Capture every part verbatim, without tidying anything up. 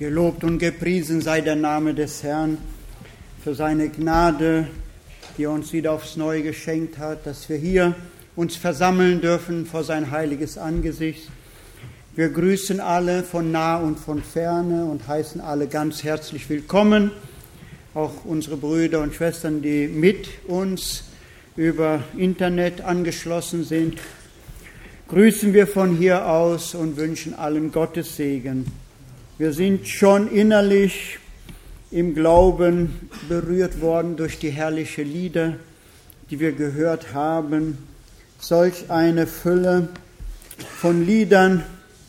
Gelobt und gepriesen sei der Name des Herrn für seine Gnade, die er uns wieder aufs Neue geschenkt hat, dass wir hier uns versammeln dürfen vor sein heiliges Angesicht. Wir grüßen alle von nah und von ferne und heißen alle ganz herzlich willkommen, auch unsere Brüder und Schwestern, die mit uns über Internet angeschlossen sind. Grüßen wir von hier aus und wünschen allen Gottes Segen. Wir sind schon innerlich im Glauben berührt worden durch die herrlichen Lieder, die wir gehört haben. Solch eine Fülle von Liedern,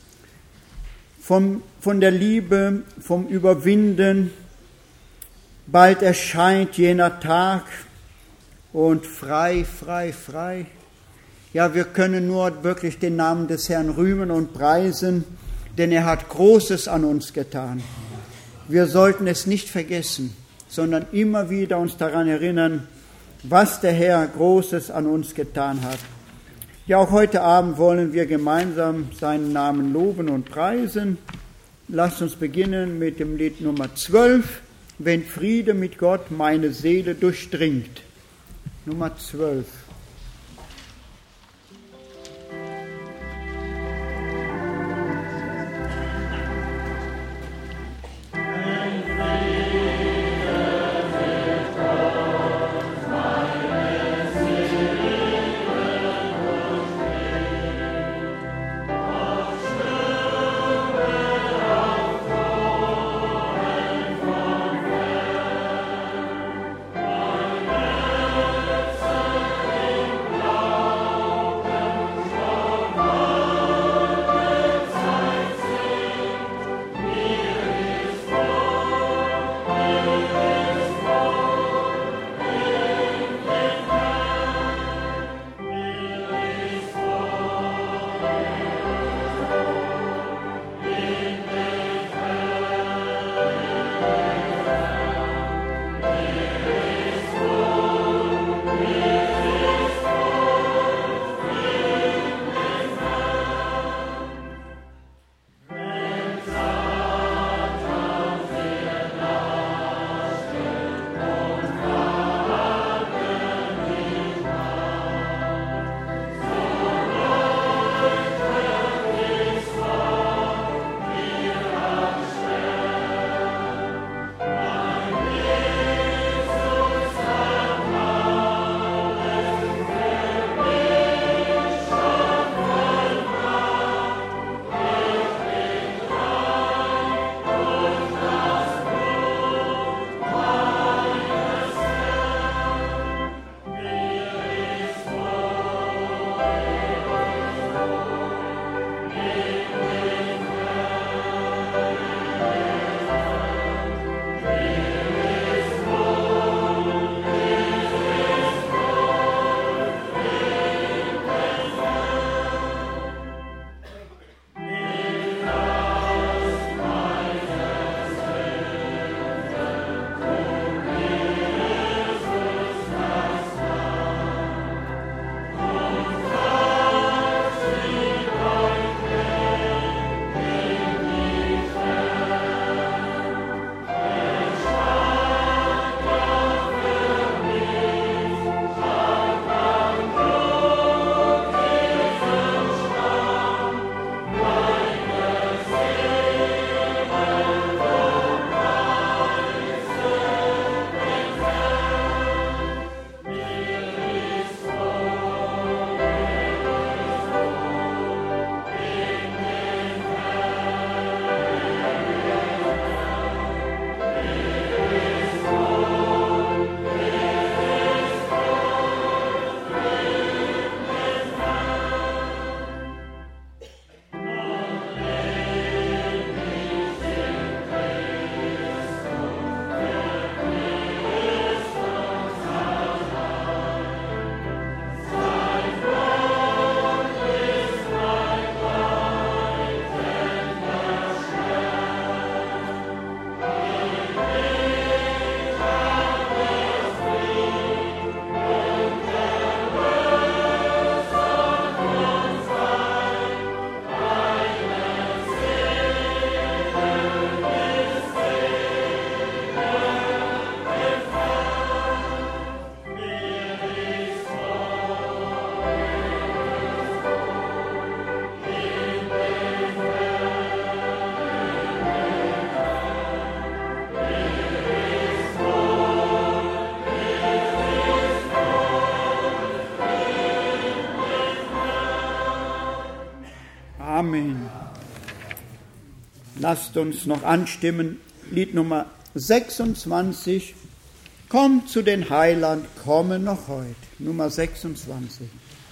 vom, von der Liebe, vom Überwinden. Bald erscheint jener Tag und frei, frei, frei. Ja, wir können nur wirklich den Namen des Herrn rühmen und preisen, denn er hat Großes an uns getan. Wir sollten es nicht vergessen, sondern immer wieder uns daran erinnern, was der Herr Großes an uns getan hat. Ja, auch heute Abend wollen wir gemeinsam seinen Namen loben und preisen. Lasst uns beginnen mit dem Lied Nummer zwölf, wenn Friede mit Gott meine Seele durchdringt. Nummer zwölf. Amen. neun. Lasst uns noch anstimmen, Lied Nummer sechsundzwanzig. Komm zu den Heiland, komme noch heut. Nummer sechsundzwanzig.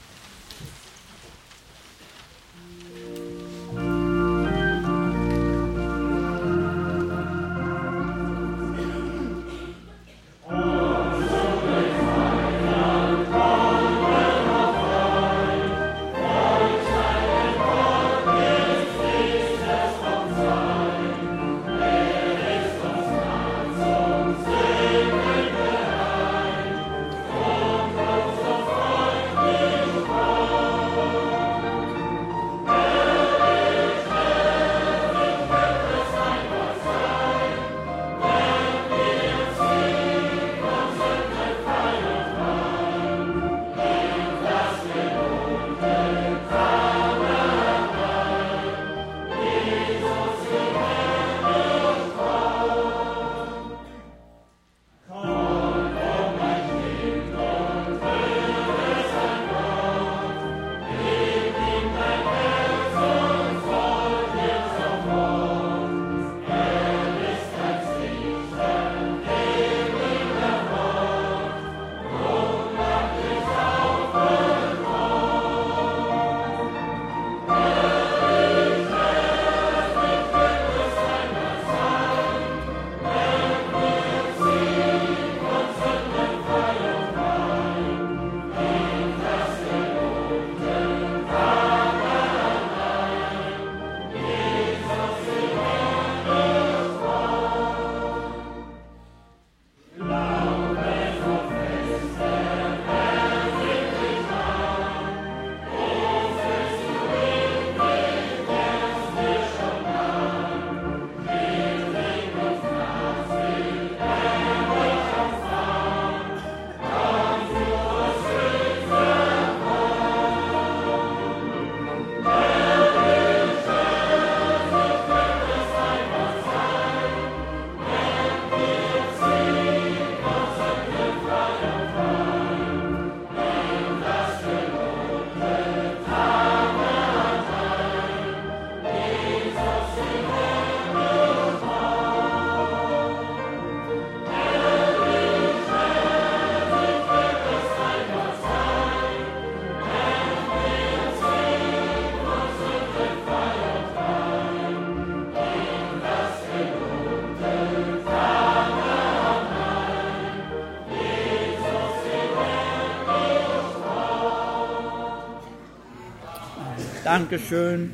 Dankeschön.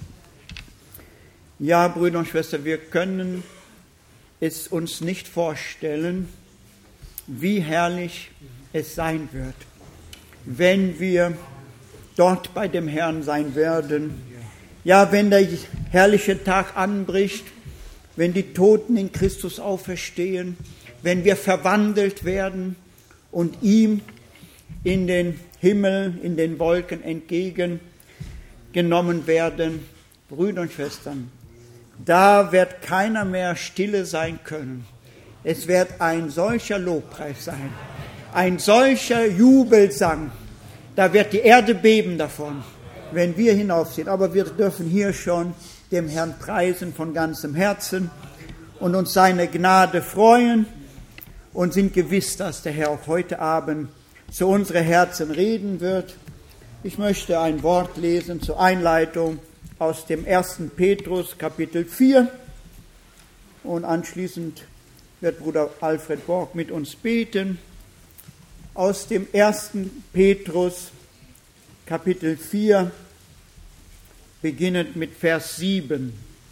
Ja, Brüder und Schwestern, wir können es uns nicht vorstellen, wie herrlich es sein wird, wenn wir dort bei dem Herrn sein werden. Ja, wenn der herrliche Tag anbricht, wenn die Toten in Christus auferstehen, wenn wir verwandelt werden und ihm in den Himmel, in den Wolken entgegengenommen werden. Brüder und Schwestern, da wird keiner mehr stille sein können. Es wird ein solcher Lobpreis sein, ein solcher Jubelsang. Da wird die Erde beben davon, wenn wir hinaufsehen. Aber wir dürfen hier schon dem Herrn preisen von ganzem Herzen und uns seine Gnade freuen und sind gewiss, dass der Herr auch heute Abend zu unseren Herzen reden wird. Ich möchte ein Wort lesen zur Einleitung aus dem ersten Petrus, Kapitel vier. Und anschließend wird Bruder Alfred Borg mit uns beten. Aus dem ersten Petrus, Kapitel vier, beginnend mit Vers sieben.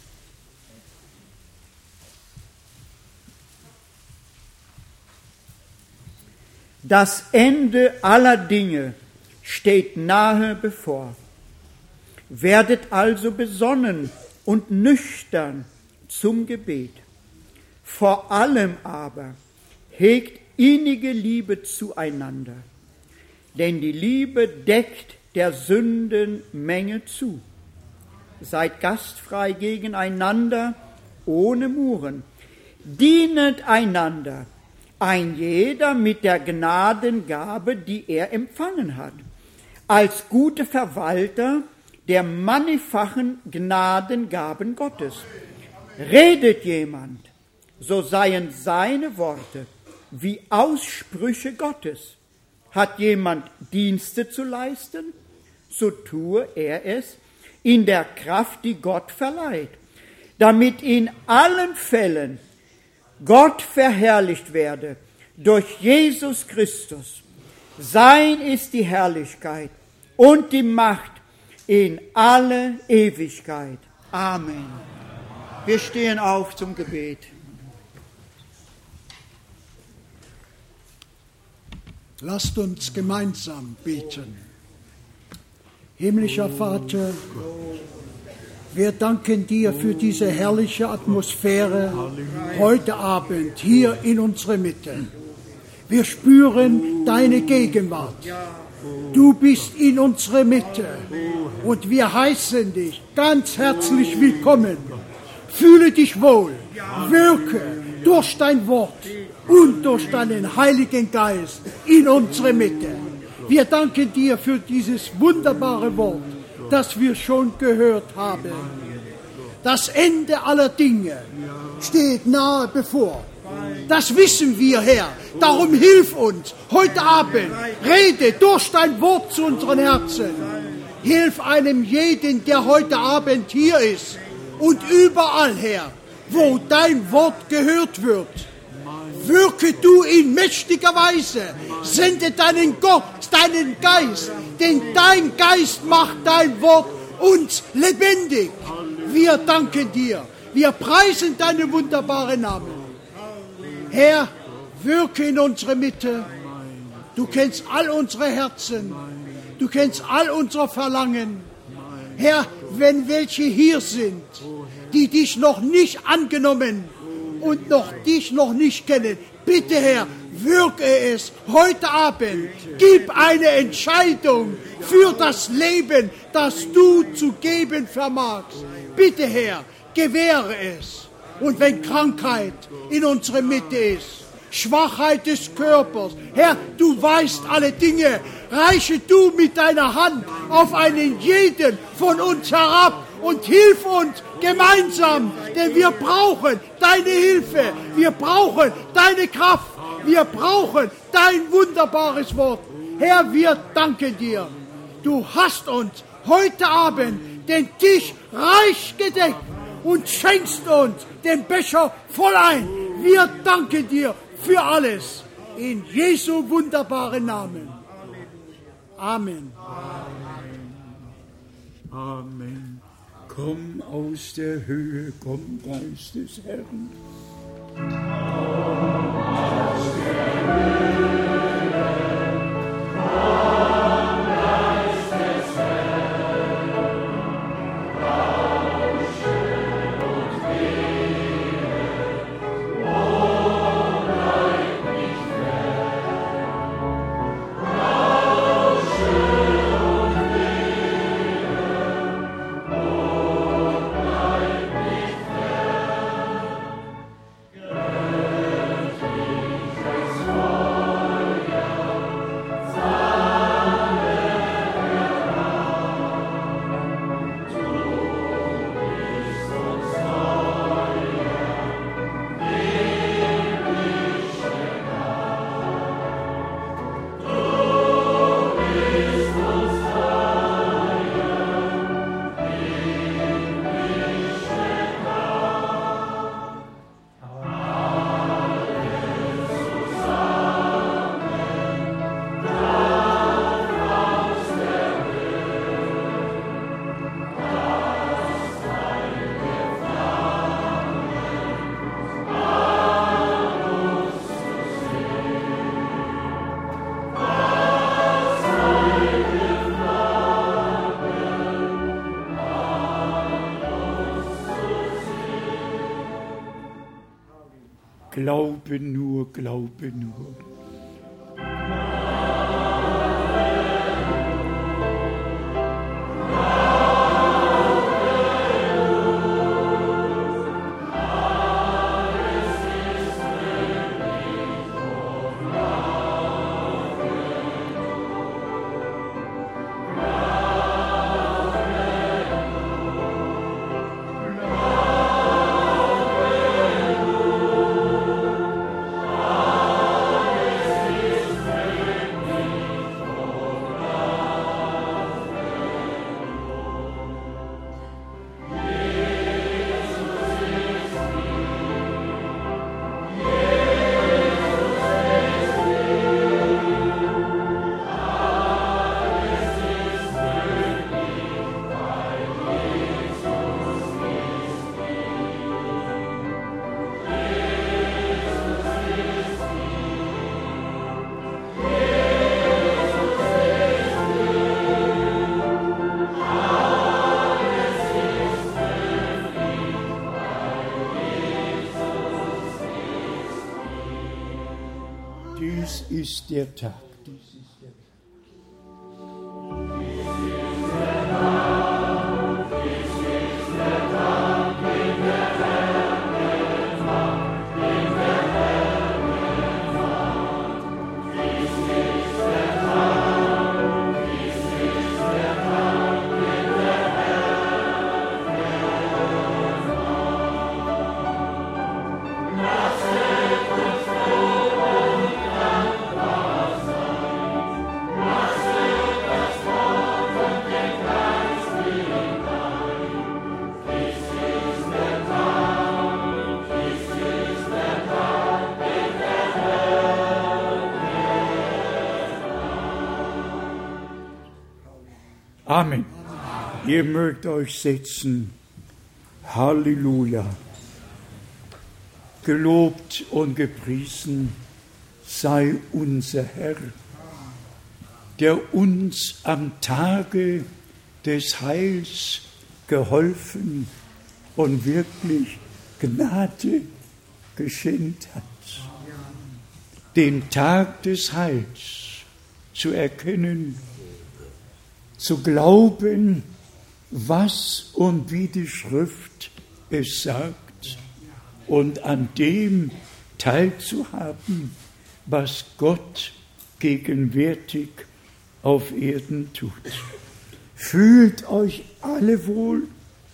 Das Ende aller Dinge steht nahe bevor. Werdet also besonnen und nüchtern zum Gebet. Vor allem aber hegt innige Liebe zueinander, denn die Liebe deckt der Sündenmenge zu. Seid gastfrei gegeneinander, ohne Muren. Dienet einander, ein jeder mit der Gnadengabe, die er empfangen hat, als gute Verwalter der mannigfachen Gnadengaben Gottes. Redet jemand, so seien seine Worte wie Aussprüche Gottes. Hat jemand Dienste zu leisten, so tue er es in der Kraft, die Gott verleiht, damit in allen Fällen Gott verherrlicht werde durch Jesus Christus. Sein ist die Herrlichkeit und die Macht in alle Ewigkeit. Amen. Wir stehen auf zum Gebet. Lasst uns gemeinsam beten. Himmlischer Vater, wir danken dir für diese herrliche Atmosphäre heute Abend hier in unserer Mitte. Wir spüren deine Gegenwart. Du bist in unserer Mitte und wir heißen dich ganz herzlich willkommen. Fühle dich wohl, wirke durch dein Wort und durch deinen Heiligen Geist in unserer Mitte. Wir danken dir für dieses wunderbare Wort, das wir schon gehört haben. Das Ende aller Dinge steht nahe bevor. Das wissen wir, Herr. Darum hilf uns heute Abend. Rede durch dein Wort zu unseren Herzen. Hilf einem jeden, der heute Abend hier ist und überall, Herr, wo dein Wort gehört wird. Wirke du in mächtiger Weise. Sende deinen Gott, deinen Geist, denn dein Geist macht dein Wort uns lebendig. Wir danken dir. Wir preisen deinen wunderbaren Namen. Herr, wirke in unsere Mitte. Du kennst all unsere Herzen. Du kennst all unsere Verlangen. Herr, wenn welche hier sind, die dich noch nicht angenommen und noch dich noch nicht kennen, bitte, Herr, wirke es heute Abend. Gib eine Entscheidung für das Leben, das du zu geben vermagst. Bitte, Herr, gewähre es. Und wenn Krankheit in unserer Mitte ist, Schwachheit des Körpers, Herr, du weißt alle Dinge, reiche du mit deiner Hand auf einen jeden von uns herab und hilf uns gemeinsam, denn wir brauchen deine Hilfe, wir brauchen deine Kraft, wir brauchen dein wunderbares Wort. Herr, wir danken dir. Du hast uns heute Abend den Tisch reich gedeckt und schenkst uns den Becher voll ein. Wir danken dir für alles. In Jesu wunderbaren Namen. Amen. Amen. Amen. Komm aus der Höhe, komm, Geist des Herrn. Komm aus der Höhe. Glaube nur, glaube nur. Dies ist der Tag. Amen. Ihr mögt euch setzen. Halleluja. Gelobt und gepriesen sei unser Herr, der uns am Tage des Heils geholfen und wirklich Gnade geschenkt hat. Den Tag des Heils zu erkennen, zu glauben, was und wie die Schrift es sagt und an dem teilzuhaben, was Gott gegenwärtig auf Erden tut. Fühlt euch alle wohl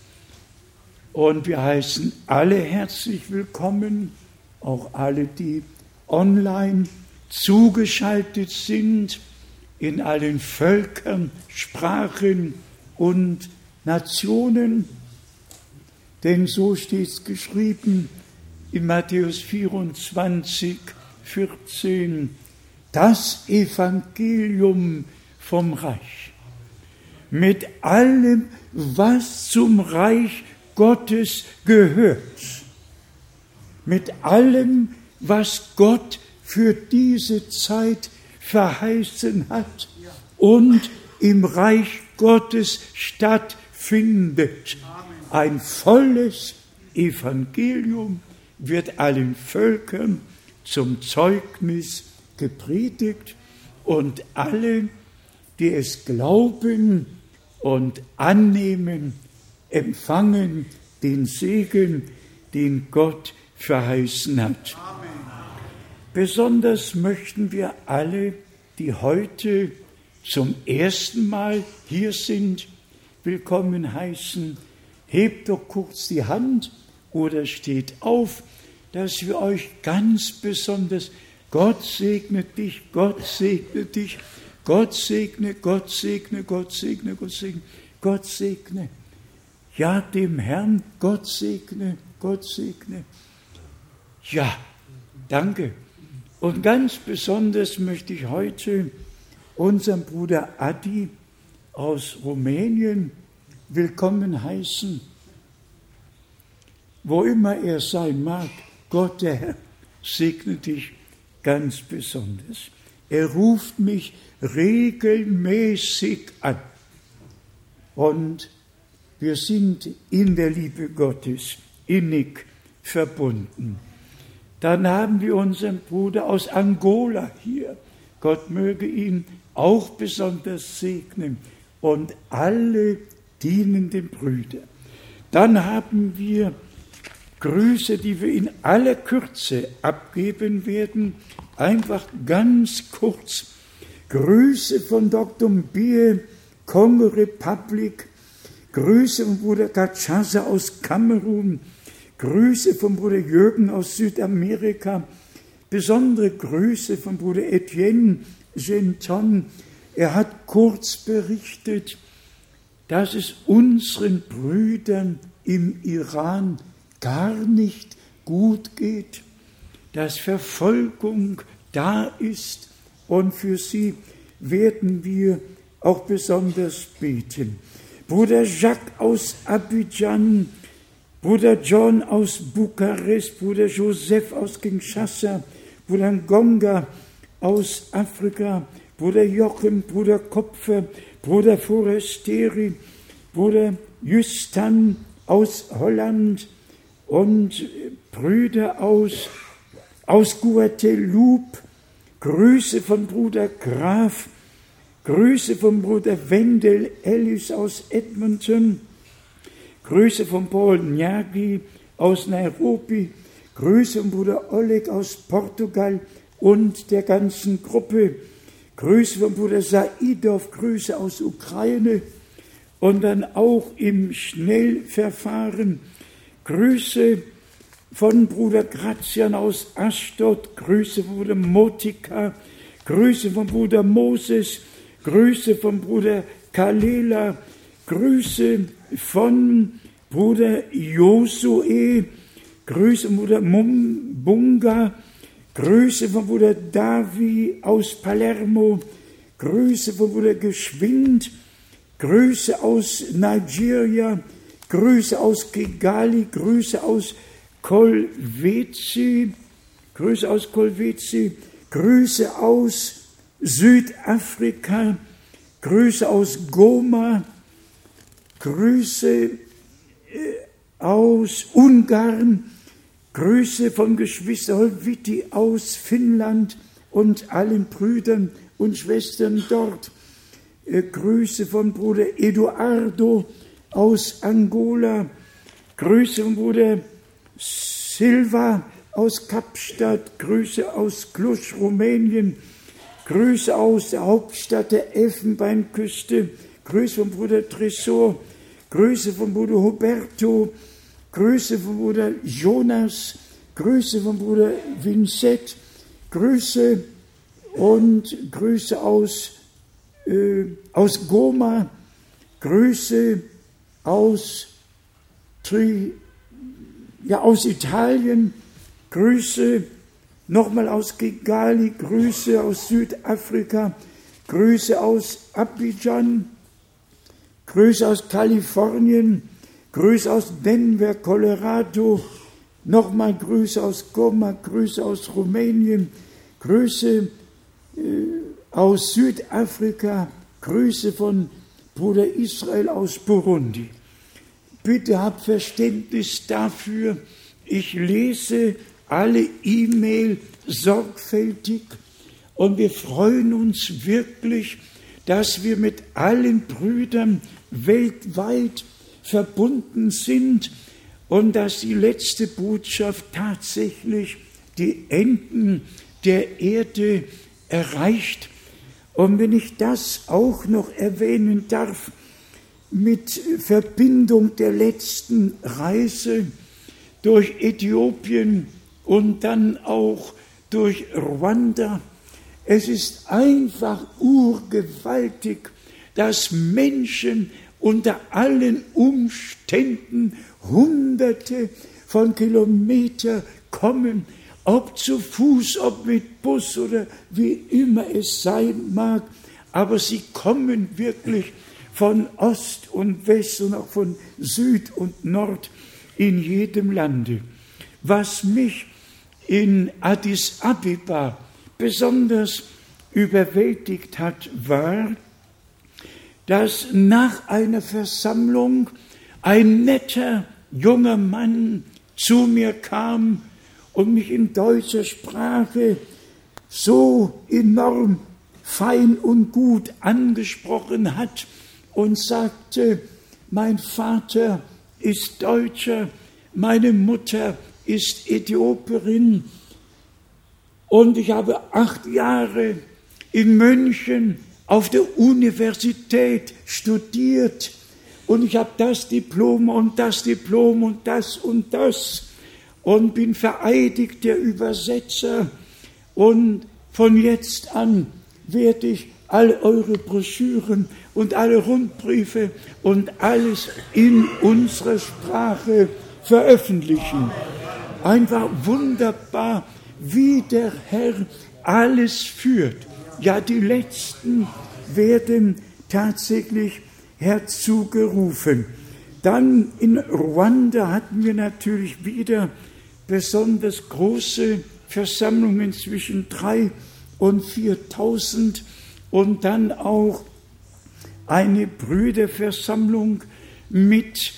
und wir heißen alle herzlich willkommen, auch alle, die online zugeschaltet sind, in allen Völkern, Sprachen und Nationen. Denn so steht es geschrieben in Matthäus vierundzwanzig, vierzehn, das Evangelium vom Reich. Mit allem, was zum Reich Gottes gehört. Mit allem, was Gott für diese Zeit verheißen hat und im Reich Gottes stattfindet. Ein volles Evangelium wird allen Völkern zum Zeugnis gepredigt und alle, die es glauben und annehmen, empfangen den Segen, den Gott verheißen hat. Besonders möchten wir alle, die heute zum ersten Mal hier sind, willkommen heißen. Hebt doch kurz die Hand oder steht auf, dass wir euch ganz besonders, Gott segne dich, Gott segne dich, Gott segne, Gott segne, Gott segne, Gott segne, Gott segne. Ja, dem Herrn Gott segne, Gott segne. Ja, danke. Und ganz besonders möchte ich heute unseren Bruder Adi aus Rumänien willkommen heißen. Wo immer er sein mag, Gott der Herr segne dich ganz besonders. Er ruft mich regelmäßig an. Und wir sind in der Liebe Gottes innig verbunden. Dann haben wir unseren Bruder aus Angola hier. Gott möge ihn auch besonders segnen und alle dienenden Brüder. Dann haben wir Grüße, die wir in aller Kürze abgeben werden. Einfach ganz kurz. Grüße von Doktor Mbie, Kongo Republic. Grüße von Bruder Kachaza aus Kamerun. Grüße von Bruder Jürgen aus Südamerika, besondere Grüße von Bruder Etienne Genton. Er hat kurz berichtet, dass es unseren Brüdern im Iran gar nicht gut geht, dass Verfolgung da ist und für sie werden wir auch besonders beten. Bruder Jacques aus Abidjan, Bruder John aus Bukarest, Bruder Joseph aus Kinshasa, Bruder Ngonga aus Afrika, Bruder Jochen, Bruder Kopfer, Bruder Foresteri, Bruder Justan aus Holland und Brüder aus, aus Guadeloupe, Grüße von Bruder Graf, Grüße von Bruder Wendell Ellis aus Edmonton, Grüße von Paul Nyagi aus Nairobi, Grüße von Bruder Oleg aus Portugal und der ganzen Gruppe, Grüße von Bruder Saidov, Grüße aus Ukraine und dann auch im Schnellverfahren Grüße von Bruder Grazian aus Ashdod, Grüße von Bruder Motika, Grüße von Bruder Moses, Grüße von Bruder Kalela, Grüße von Bruder Josue, Grüße von Bruder Mumbunga, Grüße von Bruder Davi aus Palermo, Grüße von Bruder Geschwind, Grüße aus Nigeria, Grüße aus Kigali, Grüße aus Kolwezi, Grüße aus Kolwezi, Grüße aus Südafrika, Grüße aus Goma, Grüße äh, aus Ungarn, Grüße von Geschwister Holviti aus Finnland und allen Brüdern und Schwestern dort, äh, Grüße von Bruder Eduardo aus Angola, Grüße von Bruder Silva aus Kapstadt, Grüße aus Cluj, Rumänien, Grüße aus der Hauptstadt der Elfenbeinküste, Grüße von Bruder Tresor, Grüße von Bruder Huberto, Grüße von Bruder Jonas, Grüße von Bruder Vincent, Grüße und Grüße aus, äh, aus Goma, Grüße aus Tri Ja, aus Italien, Grüße nochmal aus Kigali, Grüße aus Südafrika, Grüße aus Abidjan, Grüße aus Kalifornien, Grüße aus Denver, Colorado, nochmal Grüße aus Goma, Grüße aus Rumänien, Grüße äh, aus Südafrika, Grüße von Bruder Israel aus Burundi. Bitte habt Verständnis dafür, ich lese alle E-Mail sorgfältig und wir freuen uns wirklich, dass wir mit allen Brüdern weltweit verbunden sind und dass die letzte Botschaft tatsächlich die Enden der Erde erreicht. Und wenn ich das auch noch erwähnen darf, mit Verbindung der letzten Reise durch Äthiopien und dann auch durch Ruanda. Es ist einfach urgewaltig, dass Menschen unter allen Umständen Hunderte von Kilometern kommen, ob zu Fuß, ob mit Bus oder wie immer es sein mag, aber sie kommen wirklich von Ost und West und auch von Süd und Nord in jedem Lande. Was mich in Addis Abeba besonders überwältigt hat, war, dass nach einer Versammlung ein netter junger Mann zu mir kam und mich in deutscher Sprache so enorm fein und gut angesprochen hat und sagte, mein Vater ist Deutscher, meine Mutter ist Äthiopierin und ich habe acht Jahre in München auf der Universität studiert und ich habe das Diplom und das Diplom und das und das und bin vereidigter Übersetzer und von jetzt an werde ich all eure Broschüren und alle Rundbriefe und alles in unserer Sprache veröffentlichen. Einfach wunderbar, wie der Herr alles führt. Ja, die Letzten werden tatsächlich herzugerufen. Dann in Ruanda hatten wir natürlich wieder besonders große Versammlungen zwischen drei und viertausend und dann auch eine Brüderversammlung mit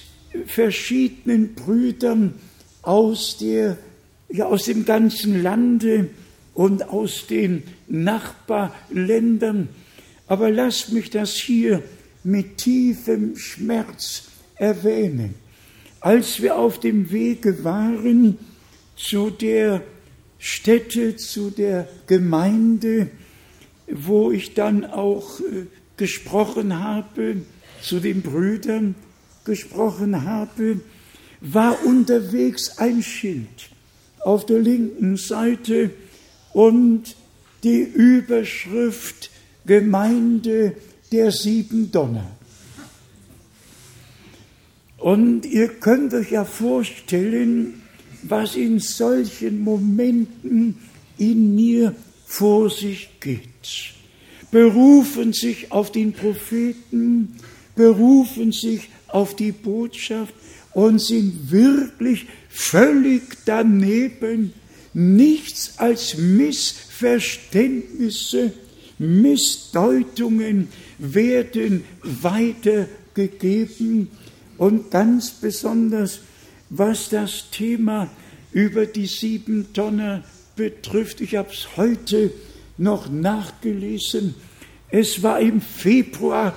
verschiedenen Brüdern aus der, ja, aus dem ganzen Lande und aus den Nachbarländern. Aber lasst mich das hier mit tiefem Schmerz erwähnen. Als wir auf dem Wege waren zu der Stätte, zu der Gemeinde, wo ich dann auch äh, gesprochen habe, zu den Brüdern gesprochen habe, war unterwegs ein Schild auf der linken Seite und die Überschrift Gemeinde der sieben Donner. Und ihr könnt euch ja vorstellen, was in solchen Momenten in mir vor sich geht. Berufen sich auf den Propheten, berufen sich auf die Botschaft und sind wirklich völlig daneben. Nichts als Missverständnisse, Missdeutungen werden weitergegeben. Und ganz besonders, was das Thema über die sieben Donner betrifft. Ich habe es heute noch nachgelesen. Es war im Februar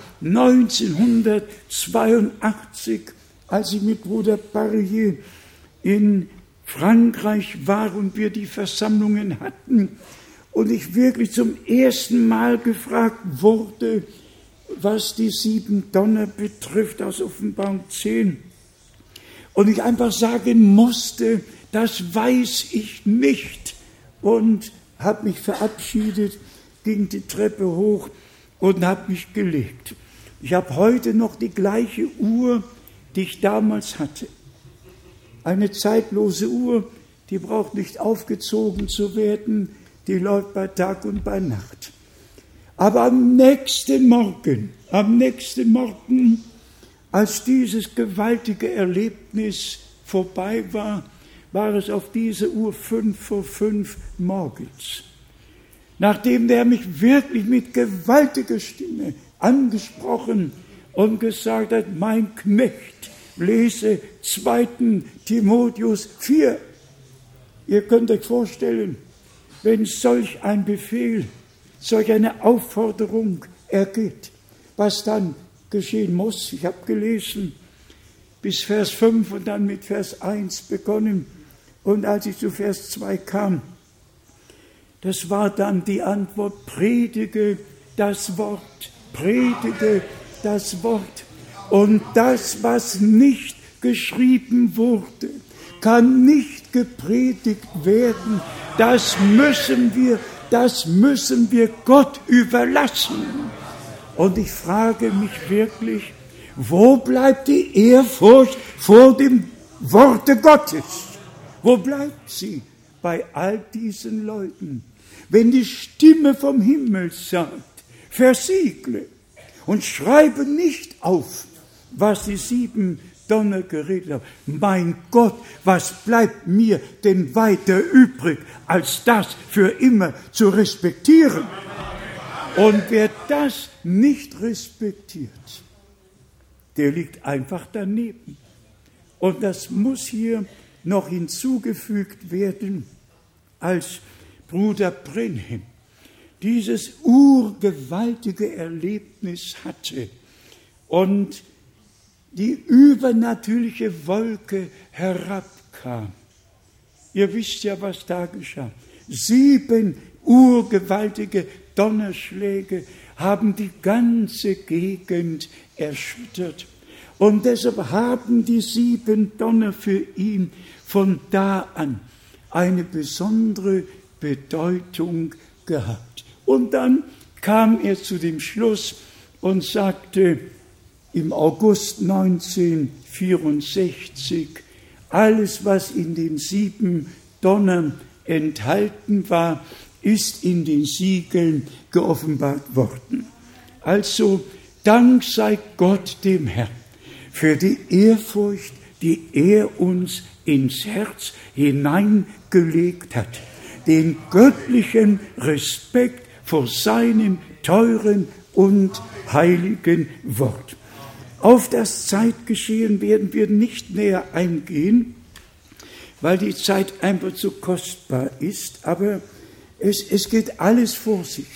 neunzehnhundertzweiundachtzig, als ich mit Bruder Barrier in Frankreich war und wir die Versammlungen hatten und ich wirklich zum ersten Mal gefragt wurde, was die sieben Donner betrifft aus Offenbarung zehn. Und ich einfach sagen musste, das weiß ich nicht. Und habe mich verabschiedet, ging die Treppe hoch und habe mich gelegt. Ich habe heute noch die gleiche Uhr, die ich damals hatte. Eine zeitlose Uhr, die braucht nicht aufgezogen zu werden, die läuft bei Tag und bei Nacht. Aber am nächsten Morgen, am nächsten Morgen, als dieses gewaltige Erlebnis vorbei war, war es auf diese Uhr fünf vor fünf morgens. Nachdem der mich wirklich mit gewaltiger Stimme angesprochen und gesagt hat, mein Knecht, lese zweiten Timotheus vier. Ihr könnt euch vorstellen, wenn solch ein Befehl, solch eine Aufforderung ergeht, was dann geschehen muss. Ich habe gelesen bis Vers fünf und dann mit Vers eins begonnen. Und als ich zu Vers zwei kam, das war dann die Antwort, predige das Wort, predige das Wort. Und das, was nicht geschrieben wurde, kann nicht gepredigt werden. Das müssen wir, das müssen wir Gott überlassen. Und ich frage mich wirklich, wo bleibt die Ehrfurcht vor dem Worte Gottes? Wo bleibt sie bei all diesen Leuten? Wenn die Stimme vom Himmel sagt, versiegle und schreibe nicht auf, was die sieben Donner geredet haben. Mein Gott, was bleibt mir denn weiter übrig, als das für immer zu respektieren? Und wer das nicht respektiert, der liegt einfach daneben. Und das muss hier noch hinzugefügt werden, als Bruder Brenhem dieses urgewaltige Erlebnis hatte und die übernatürliche Wolke herabkam. Ihr wisst ja, was da geschah. Sieben urgewaltige Donnerschläge haben die ganze Gegend erschüttert. Und deshalb haben die sieben Donner für ihn von da an eine besondere Bedeutung gehabt. Und dann kam er zu dem Schluss und sagte im August neunzehnhundertvierundsechzig, alles, was in den sieben Donnern enthalten war, ist in den Siegeln geoffenbart worden. Also, Dank sei Gott dem Herrn für die Ehrfurcht, die er uns ins Herz hineingelegt hat, den göttlichen Respekt vor seinem teuren und heiligen Wort. Auf das Zeitgeschehen werden wir nicht näher eingehen, weil die Zeit einfach zu kostbar ist, aber es, es geht alles vor sich.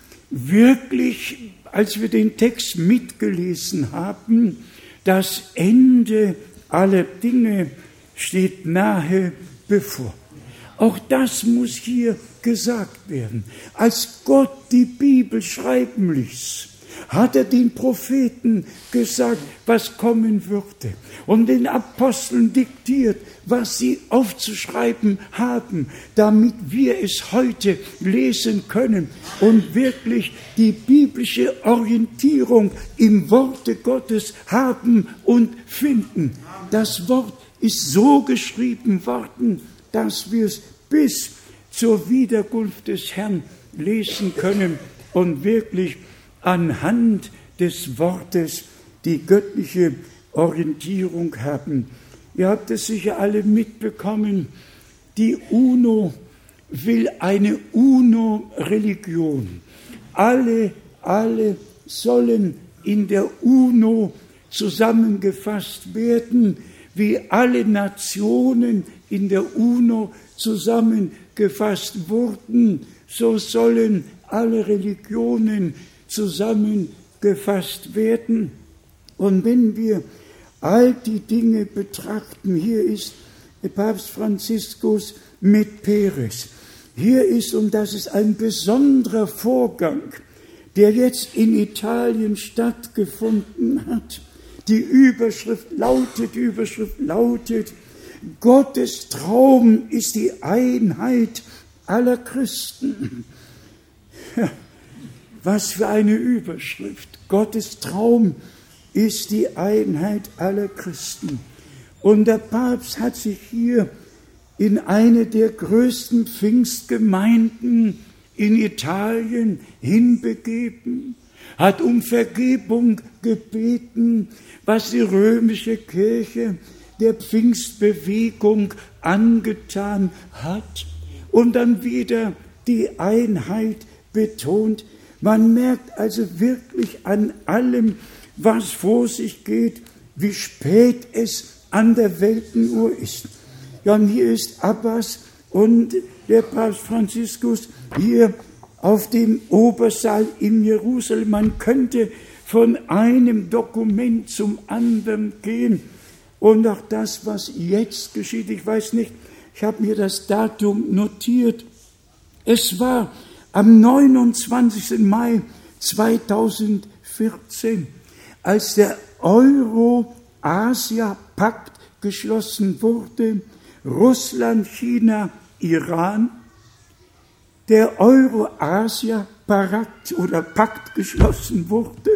Wirklich, als wir den Text mitgelesen haben, das Ende aller Dinge steht nahe bevor. Auch das muss hier gesagt werden. Als Gott die Bibel schreiben ließ, hat er den Propheten gesagt, was kommen würde, und den Aposteln diktiert, was sie aufzuschreiben haben, damit wir es heute lesen können und wirklich die biblische Orientierung im Worte Gottes haben und finden. Das Wort ist so geschrieben worden, dass wir es bis zur Wiederkunft des Herrn lesen können und wirklich anhand des Wortes die göttliche Orientierung haben. Ihr habt es sicher alle mitbekommen, die UNO will eine UNO-Religion. Alle, alle sollen in der UNO zusammengefasst werden, wie alle Nationen in der UNO zusammengefasst wurden, so sollen alle Religionen zusammengefasst werden. Und wenn wir all die Dinge betrachten, hier ist Papst Franziskus mit Peres. Hier ist, und das ist ein besonderer Vorgang, der jetzt in Italien stattgefunden hat. Die Überschrift lautet, die Überschrift lautet, Gottes Traum ist die Einheit aller Christen. Ja, was für eine Überschrift. Gottes Traum ist die Einheit aller Christen. Und der Papst hat sich hier in eine der größten Pfingstgemeinden in Italien hinbegeben, hat um Vergebung gebeten, was die römische Kirche der Pfingstbewegung angetan hat, und dann wieder die Einheit betont. Man merkt also wirklich an allem, was vor sich geht, wie spät es an der Weltenuhr ist. Ja, und hier ist Abbas und der Papst Franziskus hier auf dem Obersaal in Jerusalem. Man könnte von einem Dokument zum anderen gehen. Und auch das, was jetzt geschieht, ich weiß nicht, ich habe mir das Datum notiert. Es war am neunundzwanzigsten Mai zweitausendvierzehn, als der Euro-Asia-Pakt geschlossen wurde, Russland, China, Iran, der Euro-Asia-Pakt oder Pakt geschlossen wurde.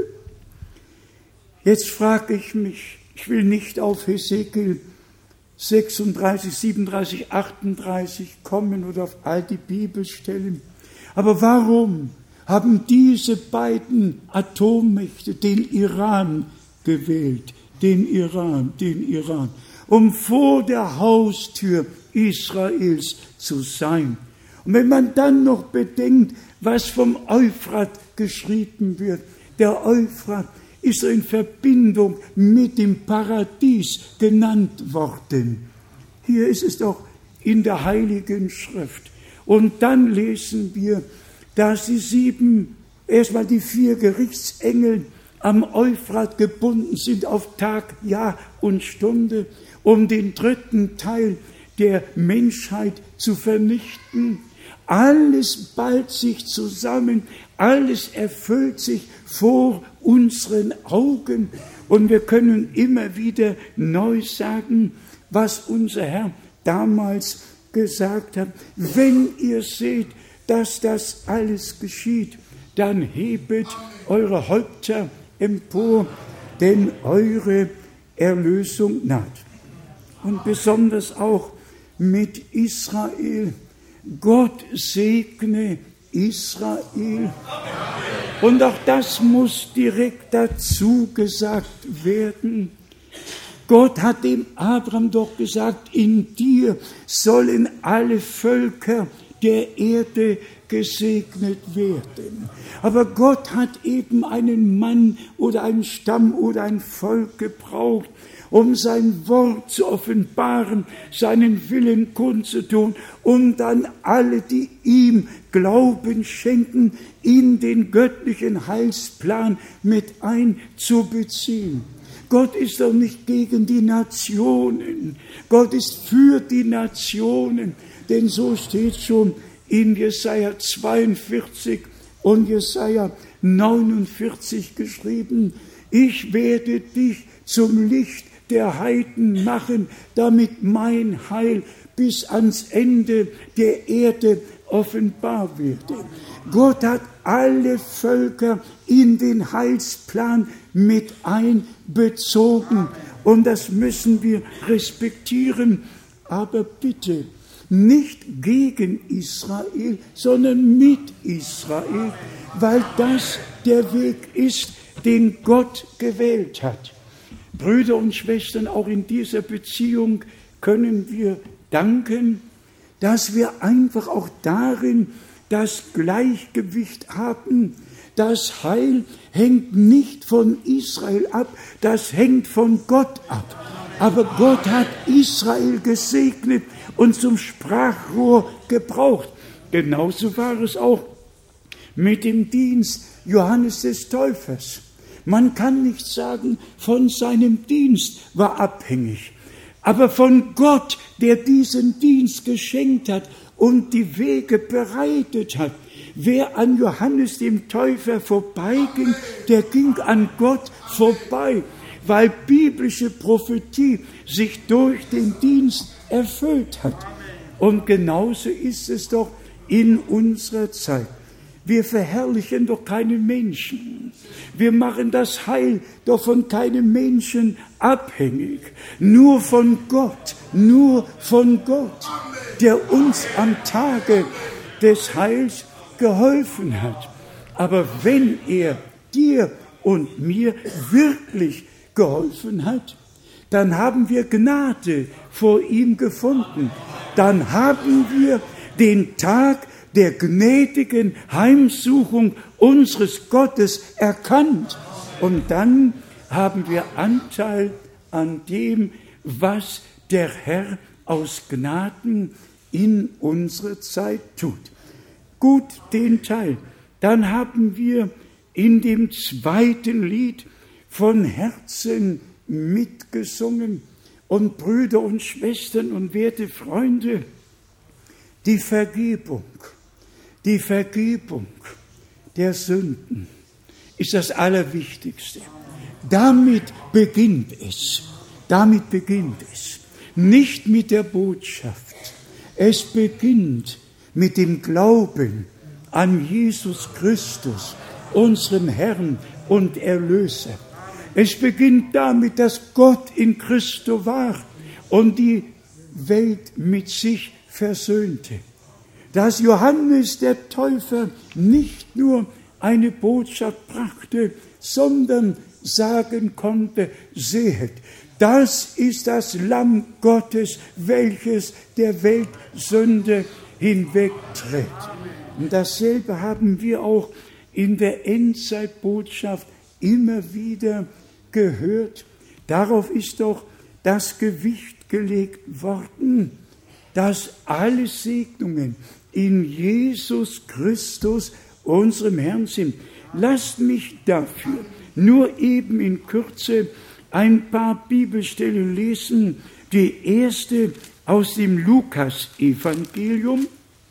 Jetzt frage ich mich, ich will nicht auf Hesekiel sechsunddreißig, siebenunddreißig, achtunddreißig kommen oder auf all die Bibelstellen, aber warum haben diese beiden Atommächte den Iran gewählt, den Iran, den Iran, um vor der Haustür Israels zu sein? Und wenn man dann noch bedenkt, was vom Euphrat geschrieben wird, der Euphrat ist in Verbindung mit dem Paradies genannt worden. Hier ist es doch in der Heiligen Schrift. Und dann lesen wir, dass die sieben, erstmal die vier Gerichtsengel am Euphrat gebunden sind auf Tag, Jahr und Stunde, um den dritten Teil der Menschheit zu vernichten. Alles ballt sich zusammen, alles erfüllt sich vor unseren Augen, und wir können immer wieder neu sagen, was unser Herr damals gesagt hat. Wenn ihr seht, dass das alles geschieht, dann hebet eure Häupter empor, denn eure Erlösung naht. Und besonders auch mit Israel. Gott segne Israel. Und auch das muss direkt dazu gesagt werden. Gott hat dem Abraham doch gesagt, in dir sollen alle Völker der Erde gesegnet werden. Aber Gott hat eben einen Mann oder einen Stamm oder ein Volk gebraucht, um sein Wort zu offenbaren, seinen Willen kundzutun, um dann alle, die ihm Glauben schenken, in den göttlichen Heilsplan mit einzubeziehen. Gott ist doch nicht gegen die Nationen. Gott ist für die Nationen. Denn so steht schon in Jesaja zweiundvierzig und Jesaja neunundvierzig geschrieben: Ich werde dich zum Licht der Heiden machen, damit mein Heil bis ans Ende der Erde offenbar werde. Gott hat alle Völker in den Heilsplan mit einbezogen und das müssen wir respektieren. Aber bitte nicht gegen Israel, sondern mit Israel, weil das der Weg ist, den Gott gewählt hat. Brüder und Schwestern, auch in dieser Beziehung können wir danken, dass wir einfach auch darin das Gleichgewicht haben. Das Heil hängt nicht von Israel ab, das hängt von Gott ab. Aber Gott hat Israel gesegnet und zum Sprachrohr gebraucht. Genauso war es auch mit dem Dienst Johannes des Täufers. Man kann nicht sagen, von seinem Dienst war abhängig, aber von Gott, der diesen Dienst geschenkt hat und die Wege bereitet hat. Wer an Johannes dem Täufer vorbeiging, der ging an Gott vorbei, weil biblische Prophetie sich durch den Dienst erfüllt hat. Und genauso ist es doch in unserer Zeit. Wir verherrlichen doch keine Menschen. Wir machen das Heil doch von keinem Menschen abhängig. Nur von Gott, nur von Gott, der uns am Tage des Heils geholfen hat. Aber wenn er dir und mir wirklich geholfen hat, dann haben wir Gnade vor ihm gefunden. Dann haben wir den Tag der gnädigen Heimsuchung unseres Gottes erkannt. Und dann haben wir Anteil an dem, was der Herr aus Gnaden in unsere Zeit tut. Gut, den Teil. Dann haben wir in dem zweiten Lied von Herzen mitgesungen. Und Brüder und Schwestern und werte Freunde, die Vergebung, die Vergebung der Sünden ist das Allerwichtigste. Damit beginnt es. Damit beginnt es. Nicht mit der Botschaft. Es beginnt mit dem Glauben an Jesus Christus, unseren Herrn und Erlöser. Es beginnt damit, dass Gott in Christo war und die Welt mit sich versöhnte. Dass Johannes der Täufer nicht nur eine Botschaft brachte, sondern sagen konnte: Sehet, das ist das Lamm Gottes, welches der Welt Sünde hinwegträgt. Und dasselbe haben wir auch in der Endzeitbotschaft immer wieder gehört. Darauf ist doch das Gewicht gelegt worden, dass alle Segnungen in Jesus Christus, unserem Herrn, sind. Lasst mich dafür nur eben in Kürze ein paar Bibelstellen lesen. Die erste aus dem Lukas-Evangelium.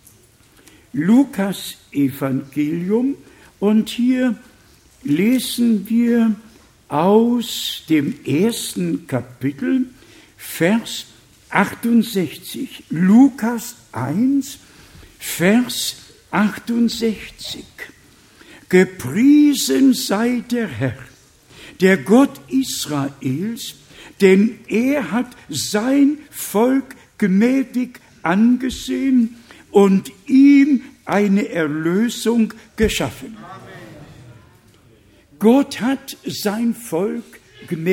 Lukas-Evangelium. Und hier lesen wir aus dem ersten Kapitel, Vers achtundsechzig. Lukas eins, Vers achtundsechzig. Gepriesen sei der Herr, der Gott Israels, denn er hat sein Volk gnädig angesehen und ihm eine Erlösung geschaffen. Gott hat sein Volk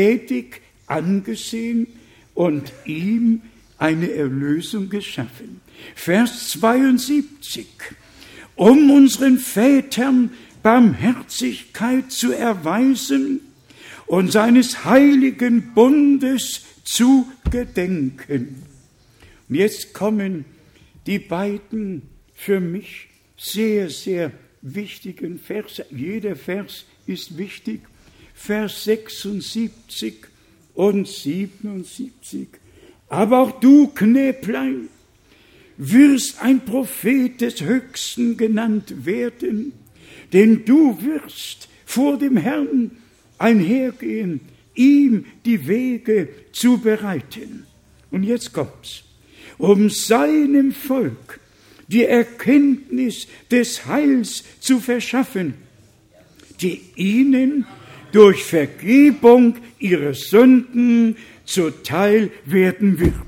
gnädig angesehen und ihm eine Erlösung geschaffen. Vers zweiundsiebzig. Um unseren Vätern Barmherzigkeit zu erweisen und seines heiligen Bundes zu gedenken. Und jetzt kommen die beiden für mich sehr, sehr wichtigen Verse. Jeder Vers ist wichtig. Vers sechsundsiebzig und siebenundsiebzig. Aber auch du, Knäblein, wirst ein Prophet des Höchsten genannt werden, denn du wirst vor dem Herrn einhergehen, ihm die Wege zu bereiten. Und jetzt kommt's. Um seinem Volk die Erkenntnis des Heils zu verschaffen, die ihnen durch Vergebung ihrer Sünden zuteil werden wird.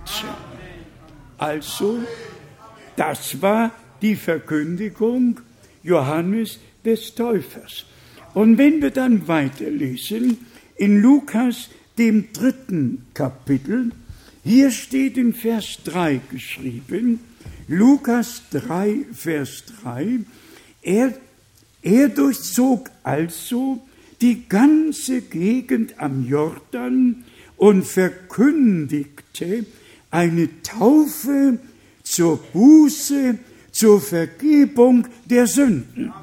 Also, das war die Verkündigung Johannes des Täufers. Und wenn wir dann weiterlesen, in Lukas, dem dritten Kapitel, hier steht in Vers drei geschrieben, Lukas drei, Vers drei, er, er durchzog also die ganze Gegend am Jordan und verkündigte eine Taufe zur Buße, zur Vergebung der Sünden.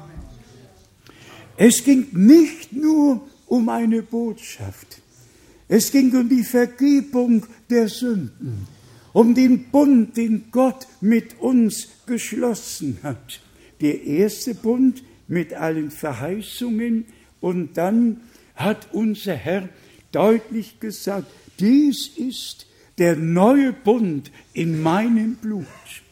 Es ging nicht nur um eine Botschaft, es ging um die Vergebung der Sünden, um den Bund, den Gott mit uns geschlossen hat. Der erste Bund mit allen Verheißungen, und dann hat unser Herr deutlich gesagt, dies ist der neue Bund in meinem Blut,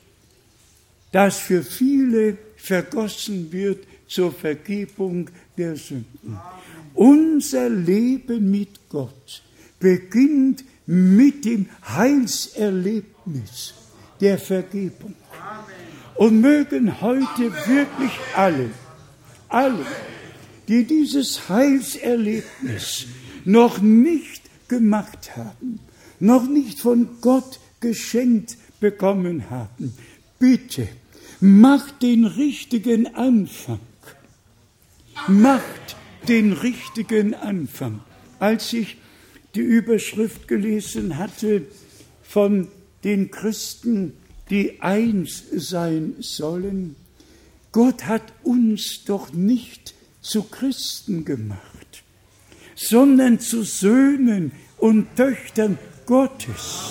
das für viele vergossen wird zur Vergebung der Sünden. Unser Leben mit Gott beginnt mit dem Heilserlebnis der Vergebung. Und mögen heute wirklich alle, alle, die dieses Heilserlebnis noch nicht gemacht haben, noch nicht von Gott geschenkt bekommen haben, bitte, macht den richtigen Anfang. Macht den richtigen Anfang. Als ich die Überschrift gelesen hatte von den Christen, die eins sein sollen, Gott hat uns doch nicht zu Christen gemacht, sondern zu Söhnen und Töchtern Gottes.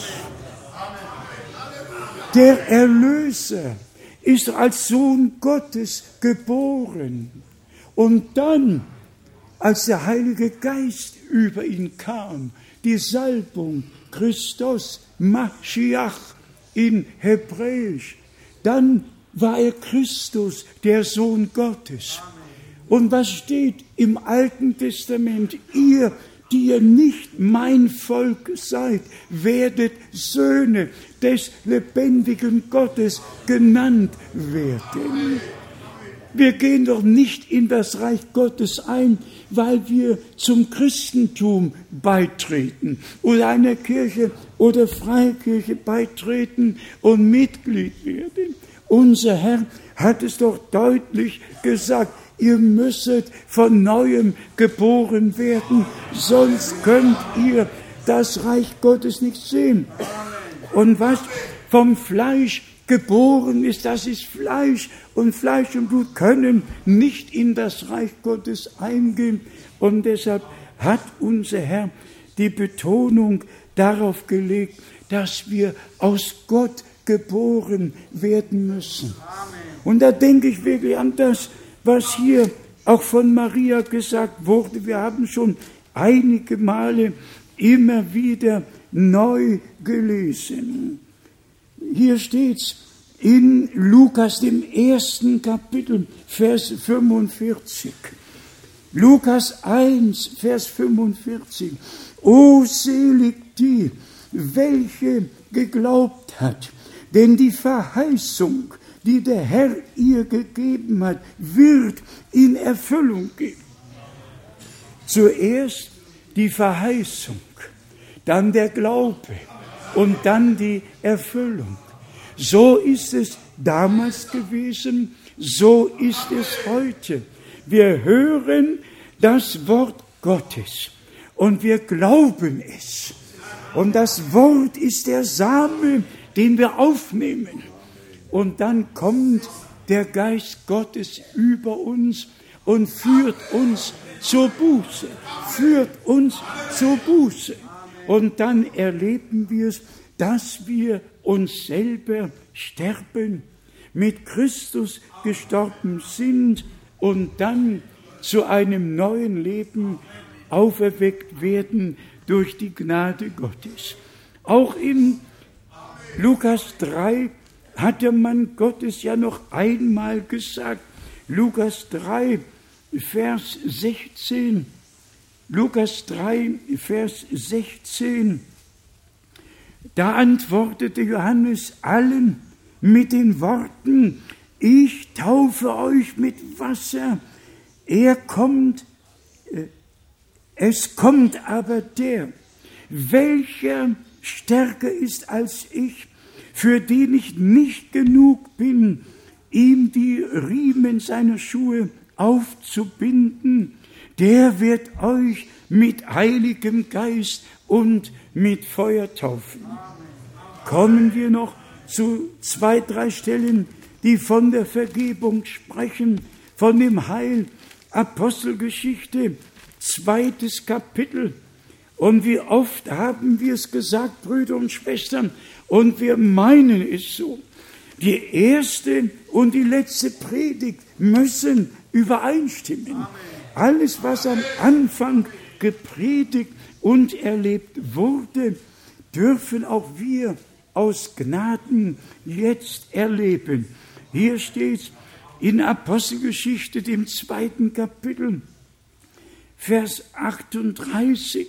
Der Erlöser ist als Sohn Gottes geboren. Und dann, als der Heilige Geist über ihn kam, die Salbung, Christos, Maschiach in Hebräisch, dann war er Christus, der Sohn Gottes. Und was steht im Alten Testament? Ihr, die ihr nicht mein Volk seid, werdet Söhne des lebendigen Gottes genannt werden. Wir gehen doch nicht in das Reich Gottes ein, weil wir zum Christentum beitreten oder einer Kirche oder Freikirche beitreten und Mitglied werden. Unser Herr hat es doch deutlich gesagt, ihr müsstet von Neuem geboren werden, sonst könnt ihr das Reich Gottes nicht sehen. Und was vom Fleisch geboren ist, das ist Fleisch, und Fleisch und Blut können nicht in das Reich Gottes eingehen. Und deshalb hat unser Herr die Betonung darauf gelegt, dass wir aus Gott geboren werden müssen. Und da denke ich wirklich an das, was hier auch von Maria gesagt wurde. Wir haben schon einige Male immer wieder neu gelesen. Hier steht's in Lukas, dem ersten Kapitel, Vers fünfundvierzig. Lukas eins, Vers fünfundvierzig. O selig die, welche geglaubt hat, denn die Verheißung, die der Herr ihr gegeben hat, wird in Erfüllung gehen. Zuerst die Verheißung, dann der Glaube und dann die Erfüllung. So ist es damals gewesen, so ist es heute. Wir hören das Wort Gottes und wir glauben es. Und das Wort ist der Same, den wir aufnehmen. Und dann kommt der Geist Gottes über uns und führt uns zur Buße, führt uns zur Buße. Und dann erleben wir es, dass wir uns selber sterben, mit Christus gestorben sind und dann zu einem neuen Leben auferweckt werden durch die Gnade Gottes. Auch in Lukas drei hat der Mann Gottes ja noch einmal gesagt, Lukas drei, Vers sechzehn, Lukas drei, Vers sechzehn, da antwortete Johannes allen mit den Worten, ich taufe euch mit Wasser, er kommt, es kommt aber der, welcher stärker ist als ich, für den ich nicht genug bin, ihm die Riemen seiner Schuhe aufzubinden, der wird euch mit Heiligem Geist und mit Feuer taufen. Kommen wir noch zu zwei, drei Stellen, die von der Vergebung sprechen, von dem Heil. Apostelgeschichte, zweites Kapitel. Und wie oft haben wir es gesagt, Brüder und Schwestern, und wir meinen es so. Die erste und die letzte Predigt müssen übereinstimmen. Amen. Alles, was am Anfang gepredigt und erlebt wurde, dürfen auch wir aus Gnaden jetzt erleben. Hier steht in Apostelgeschichte, dem zweiten Kapitel, Vers achtunddreißig.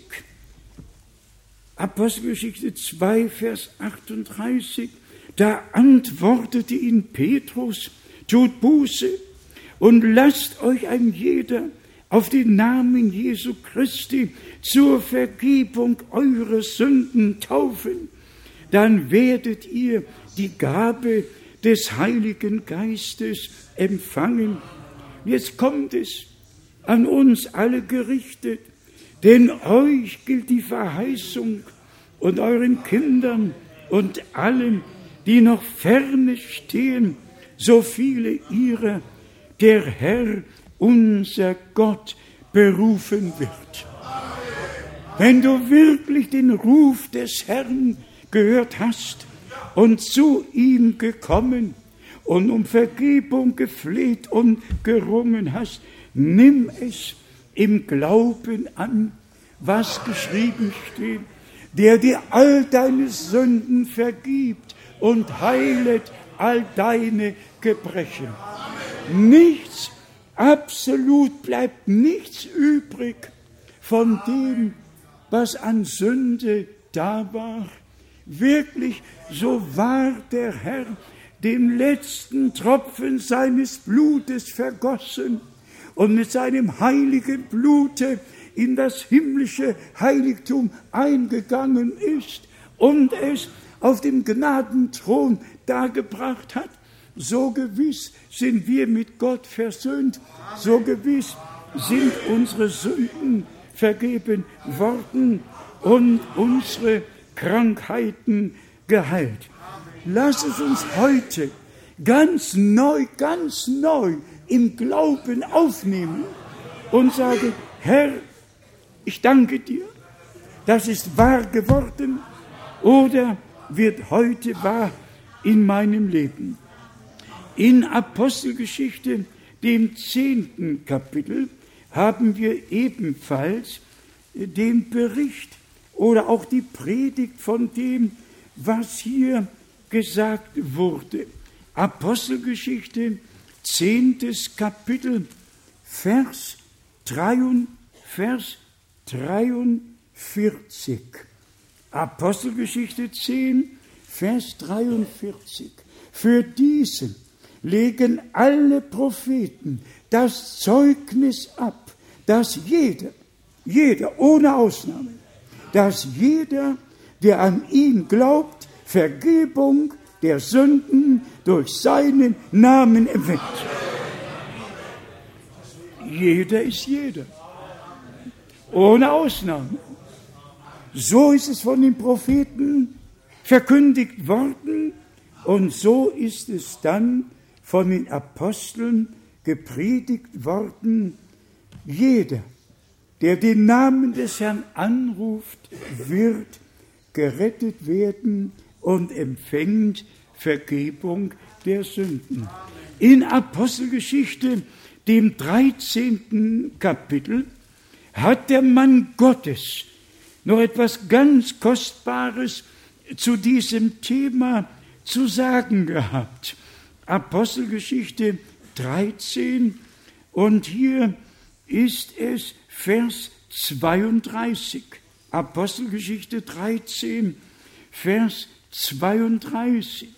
Apostelgeschichte zwei, Vers achtunddreißig. Da antwortete ihn Petrus, tut Buße und lasst euch ein jeder auf den Namen Jesu Christi zur Vergebung eurer Sünden taufen. Dann werdet ihr die Gabe des Heiligen Geistes empfangen. Jetzt kommt es an uns alle gerichtet, denn euch gilt die Verheißung und euren Kindern und allen, die noch ferne stehen, so viele ihrer der Herr, unser Gott, berufen wird. Wenn du wirklich den Ruf des Herrn gehört hast und zu ihm gekommen und um Vergebung gefleht und gerungen hast, nimm es im Glauben an, was geschrieben steht, der dir all deine Sünden vergibt und heilet all deine Gebrechen. Nichts, absolut bleibt nichts übrig von dem, was an Sünde da war. Wirklich, so wahr der Herr den letzten Tropfen seines Blutes vergossen und mit seinem heiligen Blute in das himmlische Heiligtum eingegangen ist und es auf dem Gnadenthron dargebracht hat. So gewiss sind wir mit Gott versöhnt, so gewiss sind unsere Sünden vergeben worden und unsere Krankheiten geheilt. Lass es uns heute ganz neu, ganz neu im Glauben aufnehmen und sagen, Herr, ich danke dir, das ist wahr geworden oder wird heute wahr in meinem Leben. In Apostelgeschichte, dem zehnten Kapitel, haben wir ebenfalls den Bericht oder auch die Predigt von dem, was hier gesagt wurde. Apostelgeschichte, zehntes Kapitel, Vers dreiundvierzig. Apostelgeschichte zehn, Vers dreiundvierzig. Für diesen legen alle Propheten das Zeugnis ab, dass jeder, jeder, ohne Ausnahme, dass jeder, der an ihn glaubt, Vergebung der Sünden durch seinen Namen empfängt. Jeder ist jeder. Ohne Ausnahme. So ist es von den Propheten verkündigt worden und so ist es dann von den Aposteln gepredigt worden. Jeder, der den Namen des Herrn anruft, wird gerettet werden und empfängt Vergebung der Sünden. In Apostelgeschichte, dem dreizehnten Kapitel, hat der Mann Gottes noch etwas ganz Kostbares zu diesem Thema zu sagen gehabt. Apostelgeschichte dreizehn und hier ist es Vers zweiunddreißig. Apostelgeschichte dreizehn, Vers zweiunddreißig.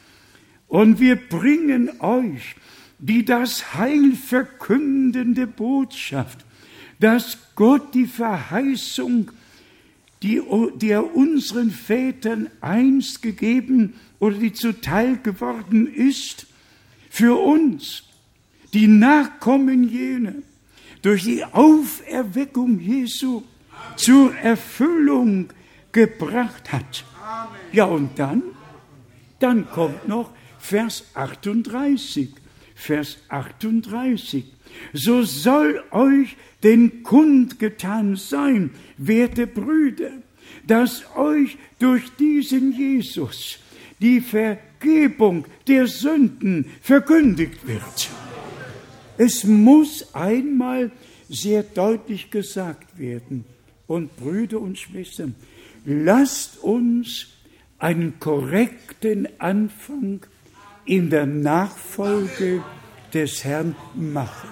Und wir bringen euch die das Heil verkündende Botschaft, dass Gott die Verheißung, die, die er unseren Vätern einst gegeben oder die zuteil geworden ist, für uns, die Nachkommen jener, durch die Auferweckung Jesu zur Erfüllung gebracht hat. Ja, und dann, dann kommt noch Vers achtunddreißig. Vers achtunddreißig. So soll euch denn kundgetan sein, werte Brüder, dass euch durch diesen Jesus die Vergebung der Sünden verkündigt wird. Es muss einmal sehr deutlich gesagt werden. Und Brüder und Schwestern, lasst uns einen korrekten Anfang in der Nachfolge des Herrn machen.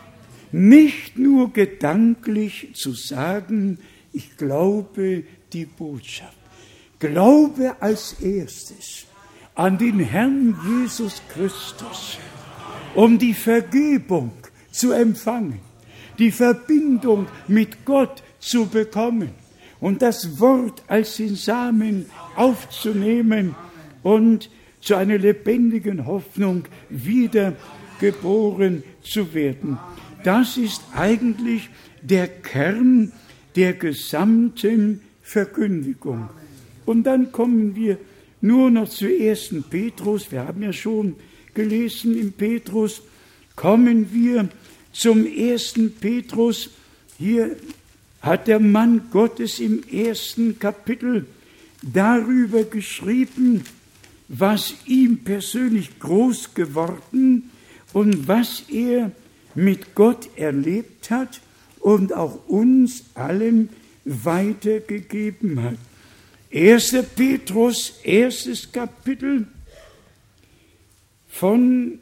Nicht nur gedanklich zu sagen, ich glaube die Botschaft. Glaube als erstes an den Herrn Jesus Christus, um die Vergebung zu empfangen, die Verbindung mit Gott zu bekommen und das Wort als den Samen aufzunehmen und zu einer lebendigen Hoffnung wiedergeboren zu werden. Das ist eigentlich der Kern der gesamten Verkündigung. Und dann kommen wir nur noch zu ersten Petrus. Wir haben ja schon gelesen im Petrus. Kommen wir zum ersten Petrus. Hier hat der Mann Gottes im ersten Kapitel darüber geschrieben, was ihm persönlich groß geworden und was er mit Gott erlebt hat und auch uns allen weitergegeben hat. erster Petrus, erstes Kapitel von,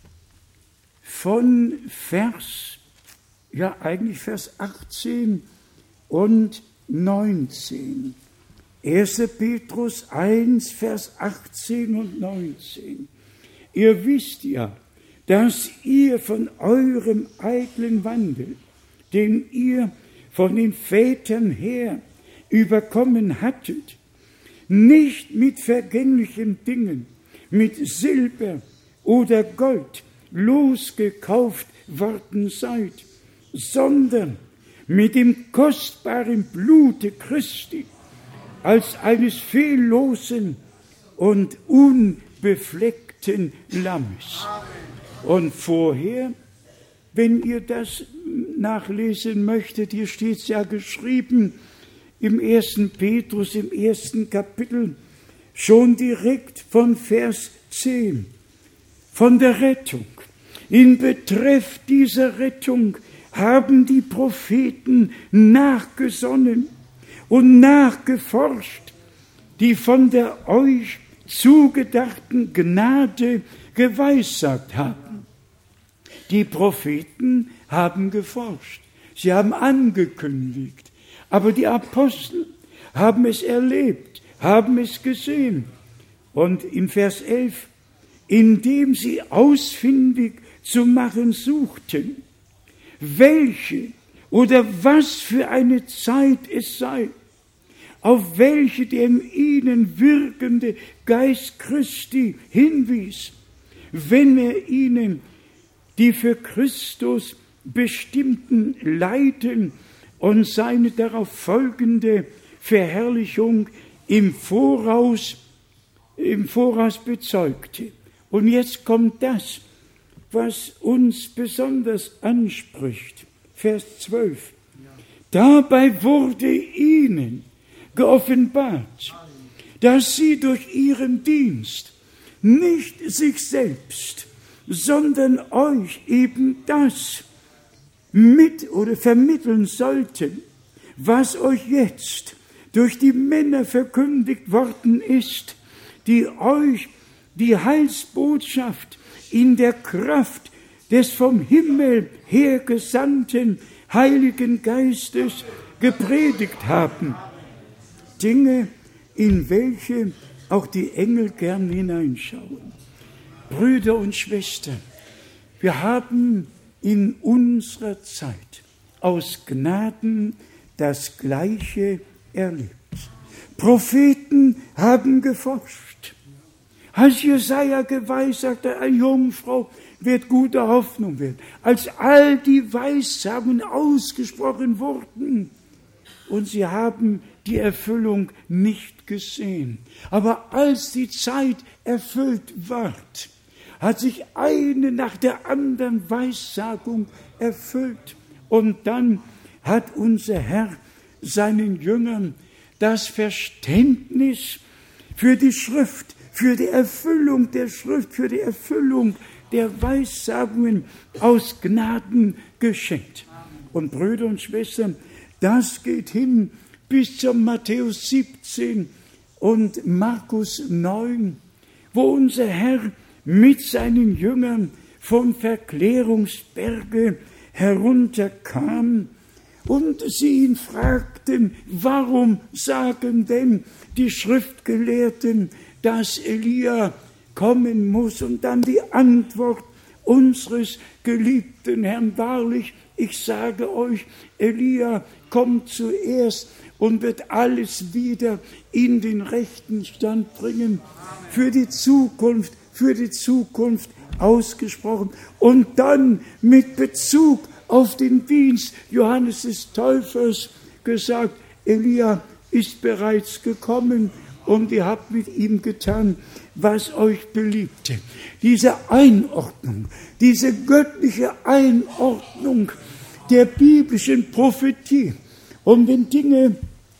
von Vers, ja eigentlich Vers achtzehn und neunzehn. erster Petrus eins, Vers achtzehn und neunzehn. Ihr wisst ja, dass ihr von eurem eitlen Wandel, den ihr von den Vätern her überkommen hattet, nicht mit vergänglichen Dingen, mit Silber oder Gold losgekauft worden seid, sondern mit dem kostbaren Blute Christi, als eines fehllosen und unbefleckten Lammes. Und vorher, wenn ihr das nachlesen möchtet, hier steht es ja geschrieben im ersten Petrus, im ersten Kapitel, schon direkt von Vers zehn, von der Rettung. In Betreff dieser Rettung haben die Propheten nachgesonnen und nachgeforscht, die von der euch zugedachten Gnade geweissagt haben. Die Propheten haben geforscht, sie haben angekündigt, aber die Apostel haben es erlebt, haben es gesehen. Und im Vers elf, indem sie ausfindig zu machen suchten, welche oder was für eine Zeit es sei, auf welche der in ihnen wirkende Geist Christi hinwies, wenn er ihnen die für Christus bestimmten Leiden und seine darauf folgende Verherrlichung im Voraus, im Voraus bezeugte. Und jetzt kommt das, was uns besonders anspricht. Vers zwölf. Dabei wurde ihnen geoffenbart, dass sie durch ihren Dienst nicht sich selbst, sondern euch eben das mit oder vermitteln sollten, was euch jetzt durch die Männer verkündigt worden ist, die euch die Heilsbotschaft in der Kraft des vom Himmel her gesandten Heiligen Geistes gepredigt haben. Dinge, in welche auch die Engel gern hineinschauen. Brüder und Schwestern, wir haben in unserer Zeit aus Gnaden das Gleiche erlebt. Propheten haben geforscht. Als Jesaja geweissagte, eine Jungfrau wird gute Hoffnung werden. Als all die Weissagungen ausgesprochen wurden und sie haben die Erfüllung nicht gesehen. Aber als die Zeit erfüllt ward, hat sich eine nach der anderen Weissagung erfüllt. Und dann hat unser Herr seinen Jüngern das Verständnis für die Schrift, für die Erfüllung der Schrift, für die Erfüllung der Weissagungen aus Gnaden geschenkt. Und Brüder und Schwestern, das geht hin bis zum Matthäus siebzehn und Markus neun, wo unser Herr mit seinen Jüngern vom Verklärungsberge herunterkam und sie ihn fragten, warum sagen denn die Schriftgelehrten, dass Elia kommen muss? Und dann die Antwort unseres geliebten Herrn: Wahrlich, ich sage euch, Elia kommt zuerst und wird alles wieder in den rechten Stand bringen. Für die Zukunft, für die Zukunft ausgesprochen. Und dann mit Bezug auf den Dienst Johannes des Täufers gesagt, Elia ist bereits gekommen und ihr habt mit ihm getan, was euch beliebte. Diese Einordnung, diese göttliche Einordnung der biblischen Prophetie. Und wenn Dinge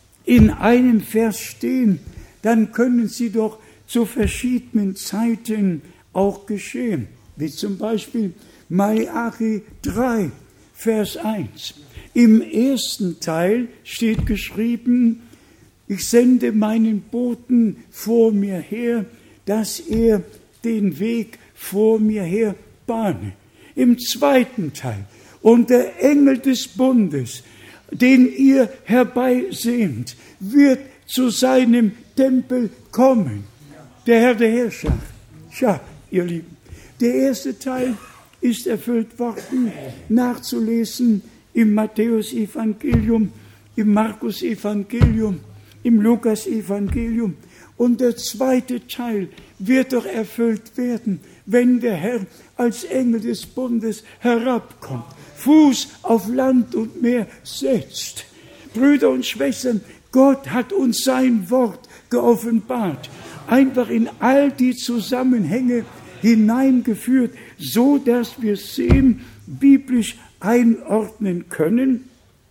in einem Vers stehen, dann können sie doch zu verschiedenen Zeiten auch geschehen. Wie zum Beispiel Malachi drei, Vers eins. Im ersten Teil steht geschrieben, ich sende meinen Boten vor mir her, dass er den Weg vor mir her bahne. Im zweiten Teil, und der Engel des Bundes, den ihr herbeisehnt, wird zu seinem Tempel kommen. Der Herr der Herrscher. Ja, ihr Lieben, der erste Teil ist erfüllt worden, nachzulesen im Matthäus-Evangelium, im Markus-Evangelium, im Lukas-Evangelium. Und der zweite Teil wird doch erfüllt werden, wenn der Herr als Engel des Bundes herabkommt, Fuß auf Land und Meer setzt. Brüder und Schwestern, Gott hat uns sein Wort geoffenbart, einfach in all die Zusammenhänge hineingeführt, so dass wir sehen, biblisch einordnen können.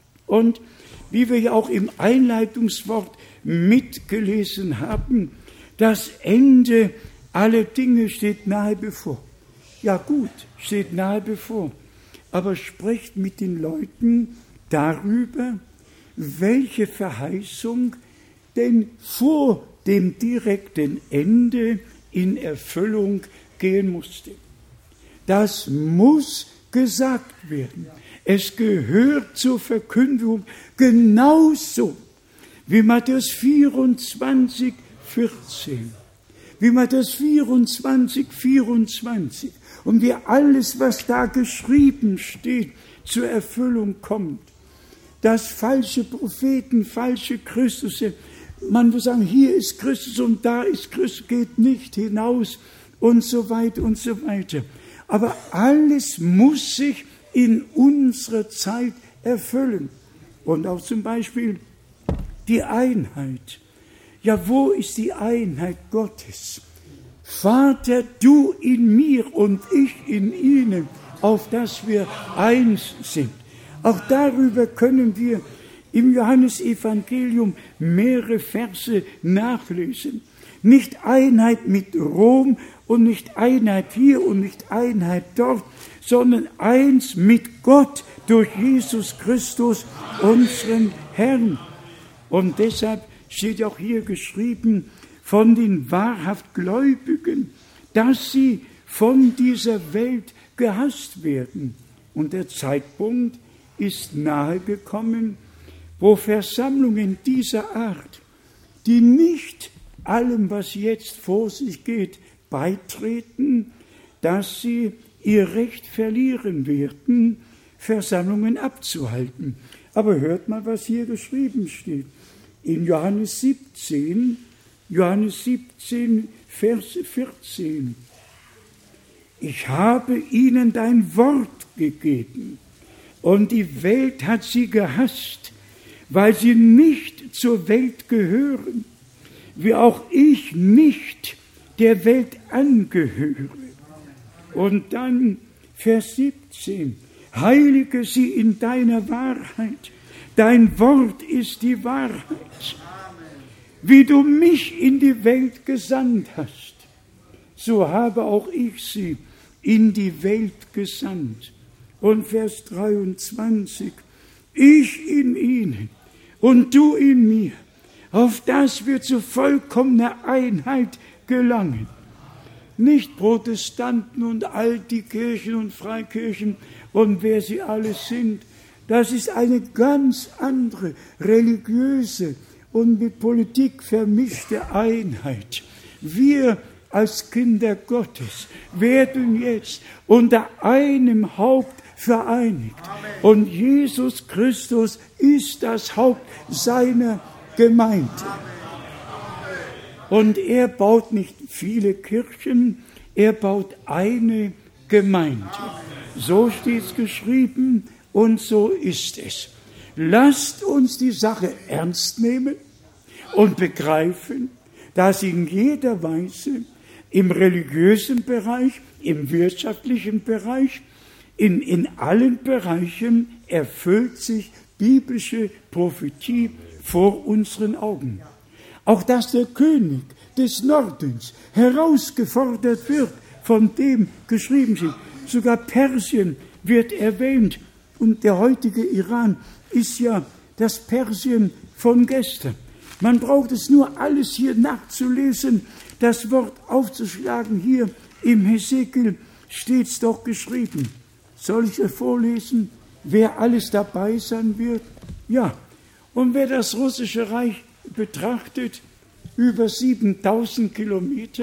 Und wie wir ja auch im Einleitungswort mitgelesen haben, das Ende aller Dinge steht nahe bevor. Ja gut, steht nahe bevor. Aber sprecht mit den Leuten darüber, welche Verheißung denn vor dem direkten Ende in Erfüllung gehen musste. Das muss gesagt werden. Es gehört zur Verkündigung genauso wie Matthäus vierundzwanzig, vierzehn. Wie Matthäus vierundzwanzig, vierundzwanzig. Und wie alles, was da geschrieben steht, zur Erfüllung kommt. Dass falsche Propheten, falsche Christusse man muss sagen, hier ist Christus und da ist Christus, geht nicht hinaus und so weiter und so weiter. Aber alles muss sich in unserer Zeit erfüllen. Und auch zum Beispiel die Einheit. Ja, wo ist die Einheit Gottes? Vater, du in mir und ich in ihnen, auf dass wir eins sind. Auch darüber können wir im Johannesevangelium mehrere Verse nachlesen. Nicht Einheit mit Rom und nicht Einheit hier und nicht Einheit dort, sondern eins mit Gott durch Jesus Christus, unseren Herrn. Und deshalb steht auch hier geschrieben von den wahrhaft Gläubigen, dass sie von dieser Welt gehasst werden. Und der Zeitpunkt ist nahe gekommen, wo Versammlungen dieser Art, die nicht allem, was jetzt vor sich geht, beitreten, dass sie ihr Recht verlieren werden, Versammlungen abzuhalten. Aber hört mal, was hier geschrieben steht. In Johannes siebzehn, Johannes siebzehn, Vers vierzehn. Ich habe ihnen dein Wort gegeben und die Welt hat sie gehasst, weil sie nicht zur Welt gehören, wie auch ich nicht der Welt angehöre. Und dann Vers siebzehn. Heilige sie in deiner Wahrheit. Dein Wort ist die Wahrheit. Wie du mich in die Welt gesandt hast, so habe auch ich sie in die Welt gesandt. Und Vers dreiundzwanzig. Ich in ihnen und du in mir, auf das wir zu vollkommener Einheit gelangen. Nicht Protestanten und Altkirchen und Freikirchen und wer sie alles sind. Das ist eine ganz andere religiöse und mit Politik vermischte Einheit. Wir als Kinder Gottes werden jetzt unter einem Haupt vereinigt. Und Jesus Christus ist das Haupt seiner Gemeinde. Und er baut nicht viele Kirchen, er baut eine Gemeinde. So steht es geschrieben und so ist es. Lasst uns die Sache ernst nehmen und begreifen, dass in jeder Weise im religiösen Bereich, im wirtschaftlichen Bereich, in, in allen Bereichen erfüllt sich biblische Prophetie vor unseren Augen. Auch dass der König des Nordens herausgefordert wird, von dem geschrieben steht. Sogar Persien wird erwähnt. Und der heutige Iran ist ja das Persien von gestern. Man braucht es nur alles hier nachzulesen, das Wort aufzuschlagen. Hier im Hesekiel steht es doch geschrieben. Soll ich es vorlesen, wer alles dabei sein wird? Ja, und wer das russische Reich betrachtet, über siebentausend Kilometer,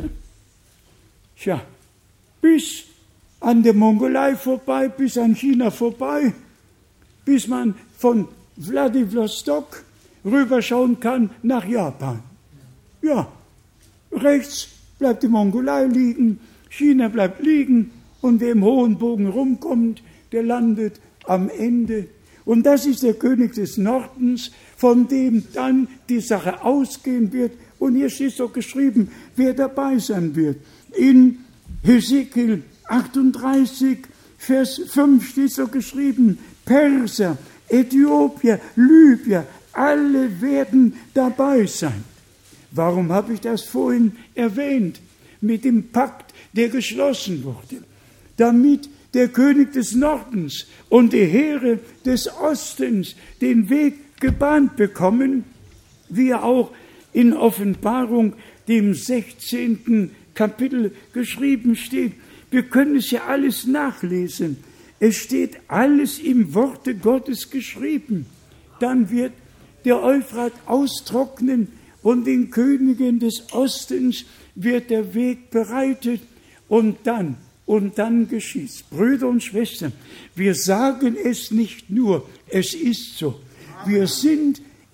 tja, bis an der Mongolei vorbei, bis an China vorbei, bis man von Wladiwostok rüberschauen kann nach Japan. Ja, rechts bleibt die Mongolei liegen, China bleibt liegen und wer im hohen Bogen rumkommt, der landet am Ende. Und das ist der König des Nordens, von dem dann die Sache ausgehen wird. Und hier steht so geschrieben, wer dabei sein wird. In Hesekiel achtunddreißig, Vers fünf steht so geschrieben, Perser, Äthiopier, Libyer, alle werden dabei sein. Warum habe ich das vorhin erwähnt? Mit dem Pakt, der geschlossen wurde. Damit der König des Nordens und die Heere des Ostens den Weg gebahnt bekommen, wie er auch in Offenbarung, dem sechzehnten Kapitel geschrieben steht. Wir können es ja alles nachlesen. Es steht alles im Worte Gottes geschrieben. Dann wird der Euphrat austrocknen und den Königen des Ostens wird der Weg bereitet und dann, und dann geschieht's. Brüder und Schwestern, wir sagen es nicht nur, es ist so. Wir sind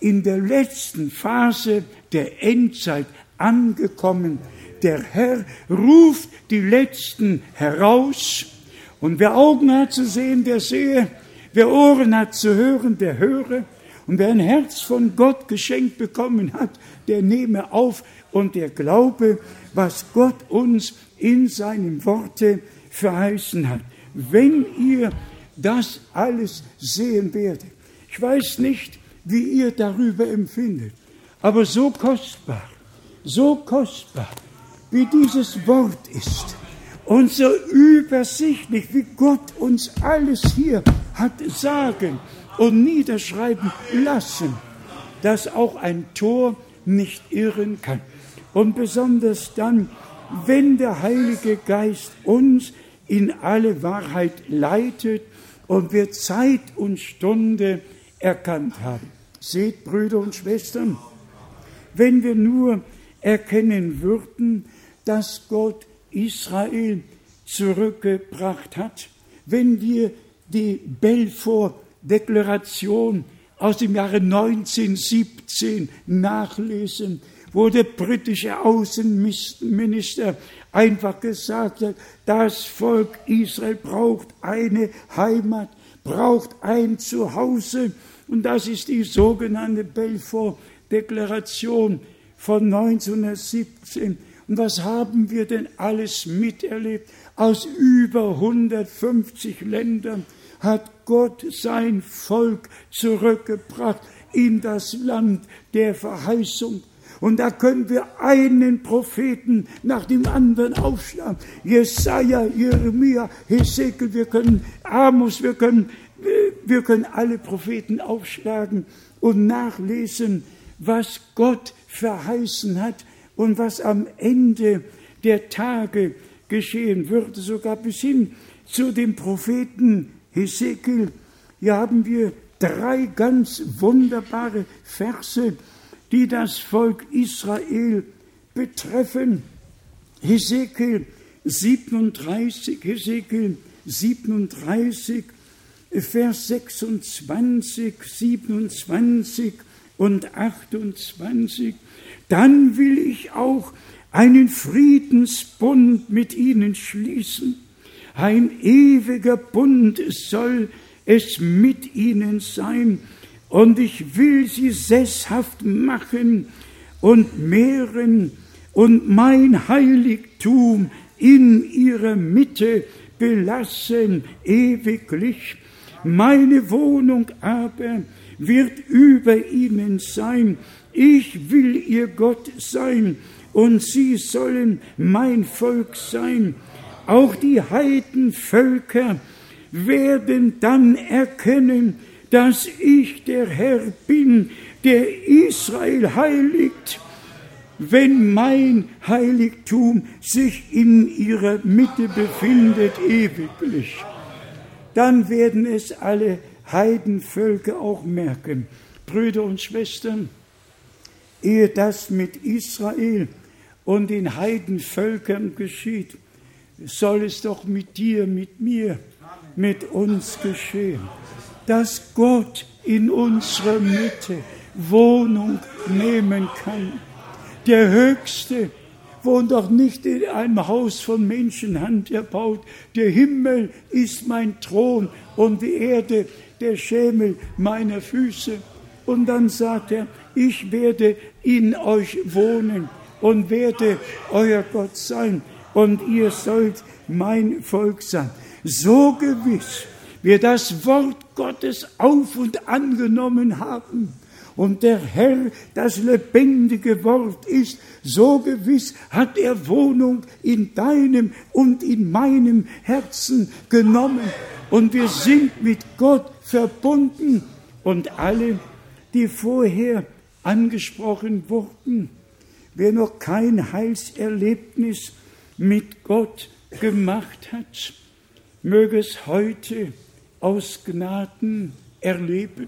in der letzten Phase der Endzeit angekommen. Der Herr ruft die Letzten heraus. Und wer Augen hat zu sehen, der sehe. Wer Ohren hat zu hören, der höre. Und wer ein Herz von Gott geschenkt bekommen hat, der nehme auf und der glaube, was Gott uns in seinem Worte verheißen hat. Wenn ihr das alles sehen werdet, ich weiß nicht, wie ihr darüber empfindet, aber so kostbar, so kostbar, wie dieses Wort ist und so übersichtlich, wie Gott uns alles hier hat sagen und niederschreiben lassen, dass auch ein Tor nicht irren kann. Und besonders dann, wenn der Heilige Geist uns in alle Wahrheit leitet und wir Zeit und Stunde erkannt haben. Seht, Brüder und Schwestern, wenn wir nur erkennen würden, dass Gott Israel zurückgebracht hat, wenn wir die Balfour-Deklaration aus dem Jahre neunzehnhundertsiebzehn nachlesen, wo der britische Außenminister einfach gesagt hat, das Volk Israel braucht eine Heimat, braucht ein Zuhause. Und das ist die sogenannte Balfour-Deklaration von neunzehnhundertsiebzehn. Und was haben wir denn alles miterlebt? Aus über hundertfünfzig Ländern hat Gott sein Volk zurückgebracht in das Land der Verheißung. Und da können wir einen Propheten nach dem anderen aufschlagen. Jesaja, Jeremia, Hesekiel, wir können Amos, wir können, wir können alle Propheten aufschlagen und nachlesen, was Gott verheißen hat und was am Ende der Tage geschehen würde, sogar bis hin zu dem Propheten Hesekiel. Hier haben wir drei ganz wunderbare Verse, die das Volk Israel betreffen. Hesekiel siebenunddreißig, Hesekiel siebenunddreißig, Vers sechsundzwanzig, siebenundzwanzig und achtundzwanzig. Dann will ich auch einen Friedensbund mit ihnen schließen. Ein ewiger Bund soll es mit ihnen sein. Und ich will sie sesshaft machen und mehren und mein Heiligtum in ihrer Mitte belassen ewiglich. Meine Wohnung aber wird über ihnen sein. Ich will ihr Gott sein und sie sollen mein Volk sein. Auch die Heidenvölker werden dann erkennen, dass ich der Herr bin, der Israel heiligt, wenn mein Heiligtum sich in ihrer Mitte befindet ewiglich. Dann werden es alle Heidenvölker auch merken. Brüder und Schwestern, ehe das mit Israel und den Heidenvölkern geschieht, soll es doch mit dir, mit mir, mit uns geschehen. Dass Gott in unserer Mitte Wohnung nehmen kann. Der Höchste wohnt doch nicht in einem Haus von Menschenhand erbaut. Der Himmel ist mein Thron und die Erde der Schemel meiner Füße. Und dann sagt er, ich werde in euch wohnen und werde euer Gott sein und ihr sollt mein Volk sein. So gewiss wir das Wort Gottes auf und angenommen haben und der Herr das lebendige Wort ist, so gewiss hat er Wohnung in deinem und in meinem Herzen genommen und wir sind mit Gott verbunden. Und alle, die vorher angesprochen wurden, wer noch kein Heilserlebnis mit Gott gemacht hat, möge es heute aus Gnaden erleben,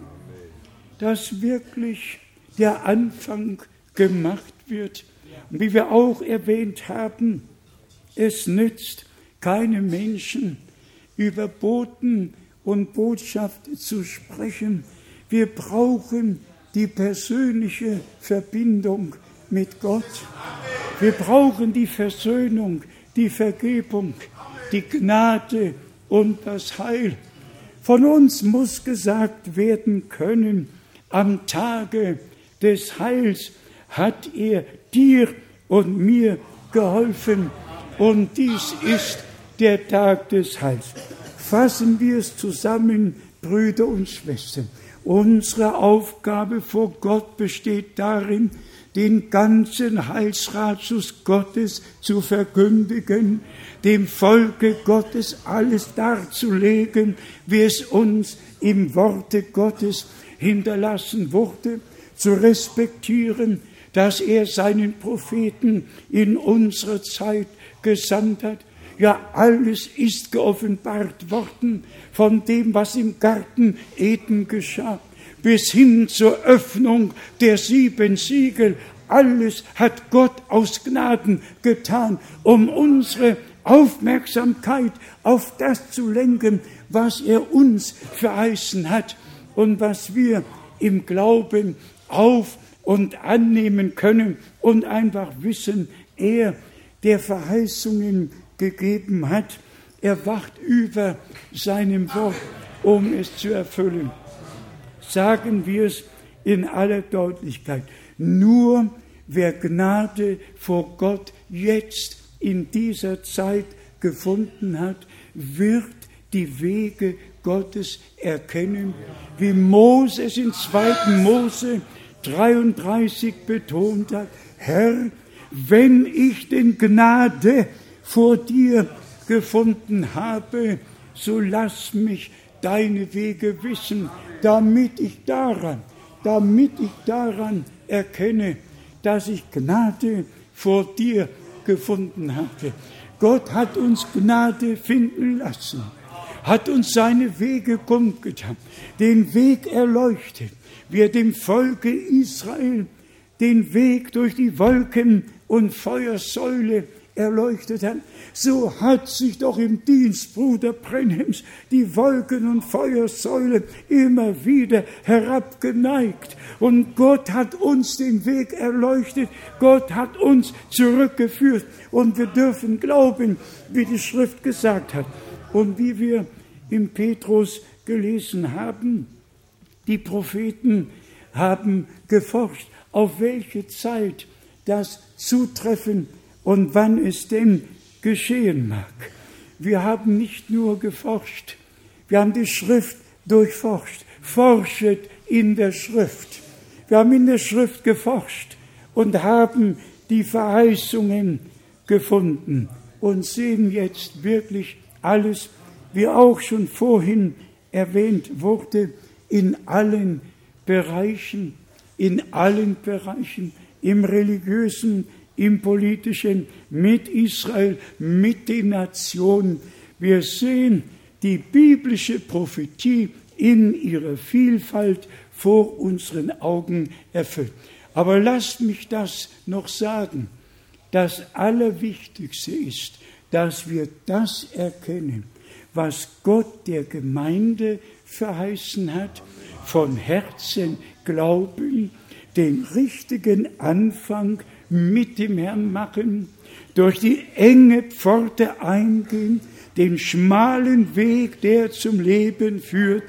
dass wirklich der Anfang gemacht wird. Und wie wir auch erwähnt haben, es nützt keinem Menschen über Boten und Botschaft zu sprechen. Wir brauchen die persönliche Verbindung mit Gott. Wir brauchen die Versöhnung, die Vergebung, die Gnade und das Heil. Von uns muss gesagt werden können, am Tage des Heils hat er dir und mir geholfen. Und dies ist der Tag des Heils. Fassen wir es zusammen, Brüder und Schwestern. Unsere Aufgabe vor Gott besteht darin, den ganzen Heilsratschluss Gottes zu verkündigen, dem Volke Gottes alles darzulegen, wie es uns im Worte Gottes hinterlassen wurde, zu respektieren, dass er seinen Propheten in unsere Zeit gesandt hat. Ja, alles ist geoffenbart worden von dem, was im Garten Eden geschah, bis hin zur Öffnung der sieben Siegel. Alles hat Gott aus Gnaden getan, um unsere Aufmerksamkeit auf das zu lenken, was er uns verheißen hat und was wir im Glauben auf und annehmen können und einfach wissen, er, der Verheißungen gegeben hat, er wacht über seinem Wort, um es zu erfüllen. Sagen wir es in aller Deutlichkeit. Nur wer Gnade vor Gott jetzt in dieser Zeit gefunden hat, wird die Wege Gottes erkennen, wie Mose es in zweiten Mose dreiunddreißig betont hat. Herr, wenn ich denn Gnade vor dir gefunden habe, so lass mich deine Wege wissen, damit ich daran, damit ich daran erkenne, dass ich Gnade vor dir gefunden hatte. Gott hat uns Gnade finden lassen, hat uns seine Wege kundgetan, den Weg erleuchtet, wie er dem Volke Israel den Weg durch die Wolken- und Feuersäule erleuchtet hat. So hat sich doch im Dienst Bruder Brenhems die Wolken- und Feuersäule immer wieder herabgeneigt. Und Gott hat uns den Weg erleuchtet. Gott hat uns zurückgeführt. Und wir dürfen glauben, wie die Schrift gesagt hat. Und wie wir im Petrus gelesen haben, die Propheten haben geforscht, auf welche Zeit das zutreffen und wann es denn geschehen mag. Wir haben nicht nur geforscht, wir haben die Schrift durchforscht. Forschet in der Schrift. Wir haben in der Schrift geforscht und haben die Verheißungen gefunden und sehen jetzt wirklich alles, wie auch schon vorhin erwähnt wurde, in allen Bereichen, in allen Bereichen, im religiösen, im politischen, mit Israel, mit den Nationen. Wir sehen die biblische Prophetie in ihrer Vielfalt vor unseren Augen erfüllt. Aber lasst mich das noch sagen. Das Allerwichtigste ist, dass wir das erkennen, was Gott der Gemeinde verheißen hat, von Herzen glauben, den richtigen Anfang mit dem Herrn machen, durch die enge Pforte eingehen, den schmalen Weg, der zum Leben führt,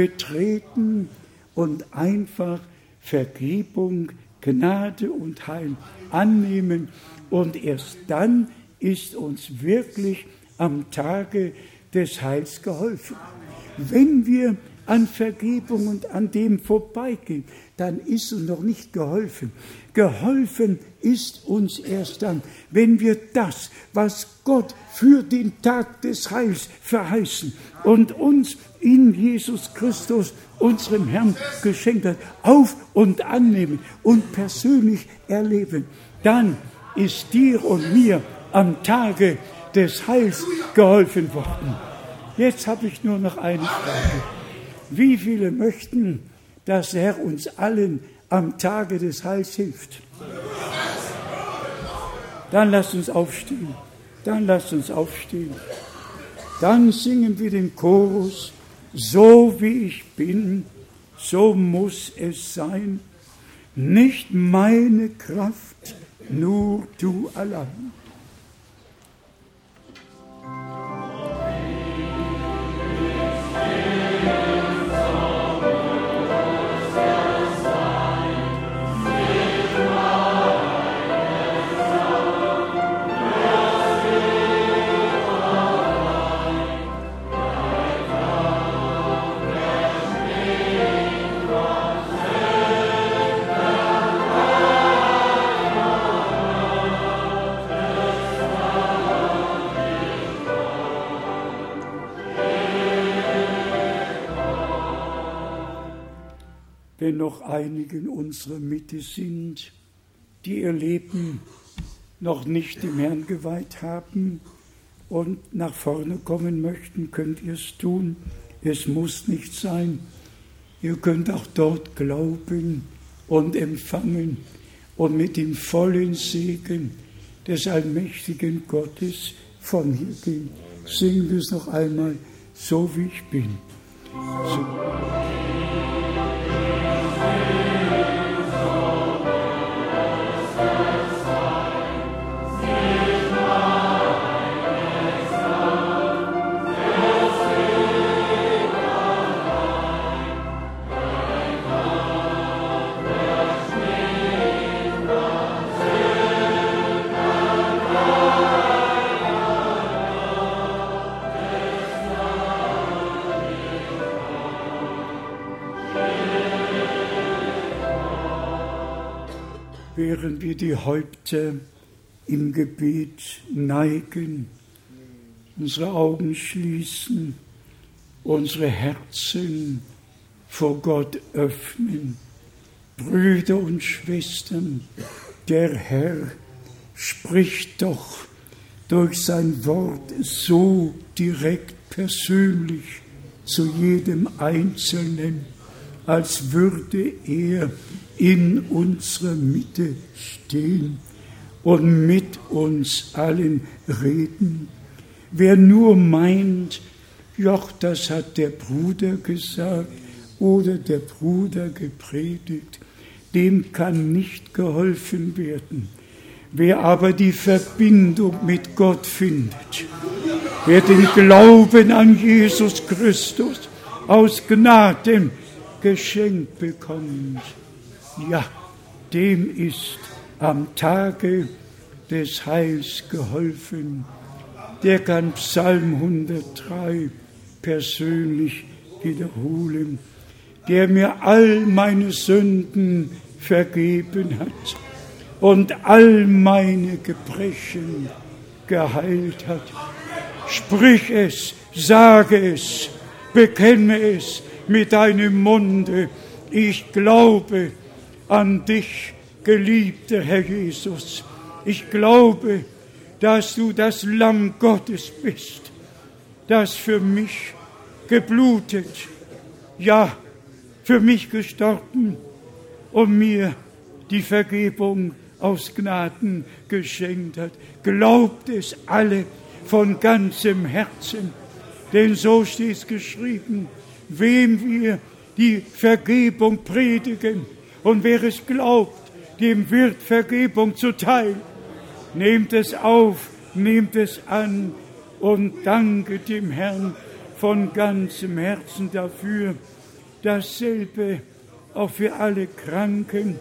betreten und einfach Vergebung, Gnade und Heil annehmen. Und erst dann ist uns wirklich am Tage des Heils geholfen. Wenn wir an Vergebung und an dem vorbeigehen, dann ist uns noch nicht geholfen. Geholfen ist uns erst dann, wenn wir das, was Gott für den Tag des Heils verheißen und uns in Jesus Christus, unserem Herrn, geschenkt hat, auf- und annehmen und persönlich erleben. Dann ist dir und mir am Tage des Heils geholfen worden. Jetzt habe ich nur noch eine Frage. Wie viele möchten, dass der Herr uns allen am Tage des Heils hilft? Dann lasst uns aufstehen. Dann lasst uns aufstehen. Dann singen wir den Chorus. So wie ich bin, so muss es sein. nicht meine Kraft, nur du allein. Wenn noch einige in unserer Mitte sind, die ihr Leben noch nicht dem Herrn geweiht haben und nach vorne kommen möchten, könnt ihr es tun. Es muss nicht sein. Ihr könnt auch dort glauben und empfangen und mit dem vollen Segen des allmächtigen Gottes von hier gehen. Singen wir es noch einmal, so wie ich bin. So. Während wir die Häupter im Gebet neigen, unsere Augen schließen, unsere Herzen vor Gott öffnen. Brüder und Schwestern, der Herr spricht doch durch sein Wort so direkt persönlich zu jedem Einzelnen, als würde er in unserer Mitte stehen und mit uns allen reden. Wer nur meint, Joch, das hat der Bruder gesagt oder der Bruder gepredigt, dem kann nicht geholfen werden. Wer aber die Verbindung mit Gott findet, wer den Glauben an Jesus Christus aus Gnaden geschenkt bekommt, ja, dem ist am Tage des Heils geholfen. Der kann Psalm hundertdrei persönlich wiederholen, der mir all meine Sünden vergeben hat und all meine Gebrechen geheilt hat. Sprich es, sage es, bekenne es mit deinem Munde. Ich glaube an dich, geliebter Herr Jesus. Ich glaube, dass du das Lamm Gottes bist, das für mich geblutet, ja, für mich gestorben und mir die Vergebung aus Gnaden geschenkt hat. Glaubt es alle von ganzem Herzen, denn so steht es geschrieben, wem wir die Vergebung predigen, und wer es glaubt, dem wird Vergebung zuteil. Nehmt es auf, nehmt es an und danket dem Herrn von ganzem Herzen dafür. Dasselbe auch für alle Kranken,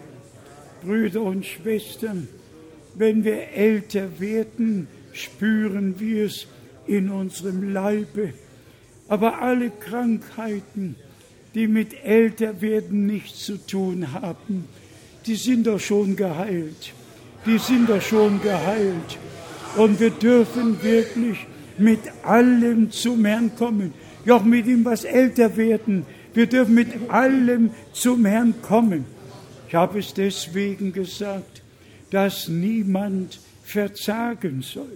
Brüder und Schwestern. Wenn wir älter werden, spüren wir es in unserem Leibe. Aber alle Krankheiten, die mit Älterwerden nichts zu tun haben, die sind doch schon geheilt. Die sind doch schon geheilt. Und wir dürfen wirklich mit allem zum Herrn kommen. Ja, auch mit dem, was älter werden. Wir dürfen mit allem zum Herrn kommen. Ich habe es deswegen gesagt, dass niemand verzagen soll,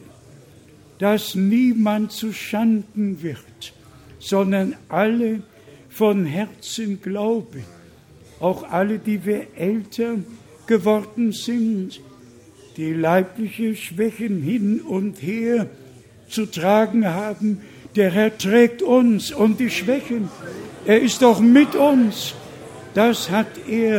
dass niemand zu Schanden wird, sondern alle von Herzen glauben, auch alle, die wir älter geworden sind, die leibliche Schwächen hin und her zu tragen haben. Der Herr trägt uns und die Schwächen. Er ist doch mit uns. Das hat er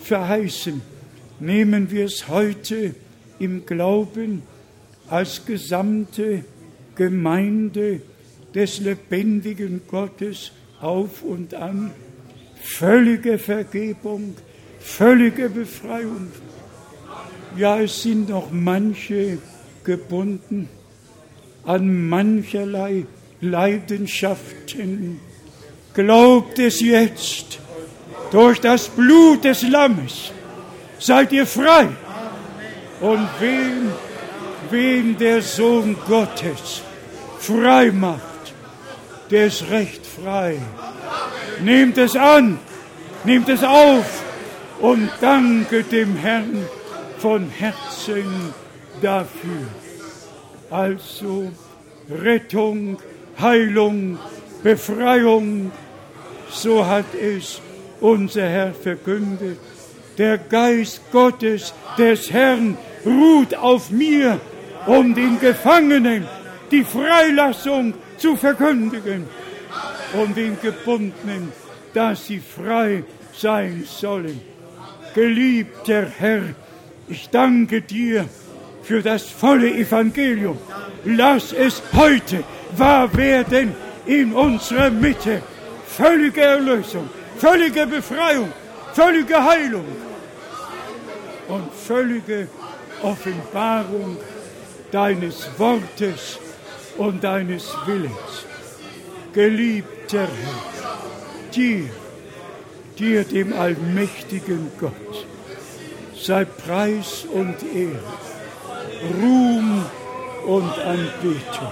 verheißen, nehmen wir es heute im Glauben als gesamte Gemeinde des lebendigen Gottes auf und an. Völlige Vergebung, völlige Befreiung. Ja, es sind noch manche gebunden an mancherlei Leidenschaften. Glaubt es jetzt, durch das Blut des Lammes seid ihr frei. Und wen, wen der Sohn Gottes frei macht, der ist recht frei. Nehmt es an, nehmt es auf und danket dem Herrn von Herzen dafür. Also Rettung, Heilung, Befreiung, so hat es unser Herr verkündet. Der Geist Gottes, des Herrn, ruht auf mir, um den Gefangenen die Freilassung zu verkündigen und den Gebundenen, dass sie frei sein sollen. Geliebter Herr, ich danke dir für das volle Evangelium. Lass es heute wahr werden in unserer Mitte. Völlige Erlösung, völlige Befreiung, völlige Heilung und völlige Offenbarung deines Wortes und deines Willens. Geliebter Herr, dir, dir, dem allmächtigen Gott, sei Preis und Ehre, Ruhm und Anbetung.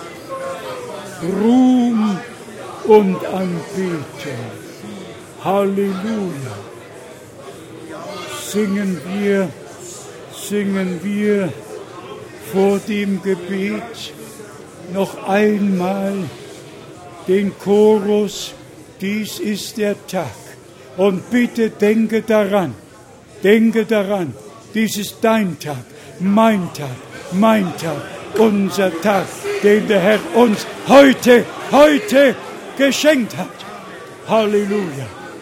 Ruhm und Anbetung. Halleluja. Singen wir, singen wir vor dem Gebet noch einmal den Chorus, dies ist der Tag. Und bitte denke daran, denke daran, dies ist dein Tag, mein Tag, mein Tag, unser Tag, den der Herr uns heute, heute geschenkt hat. Halleluja.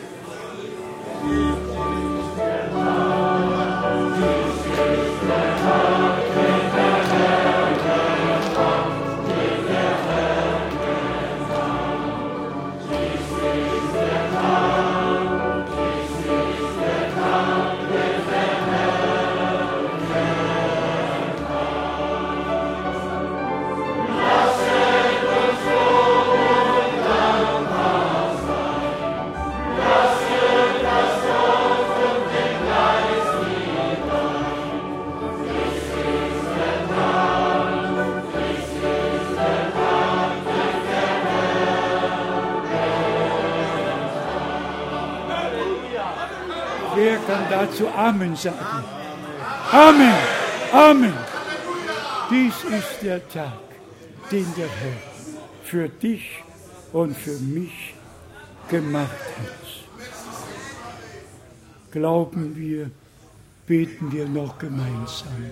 Wer kann dazu Amen sagen? Amen, Amen. Dies ist der Tag, den der Herr für dich und für mich gemacht hat. Glauben wir, beten wir noch gemeinsam.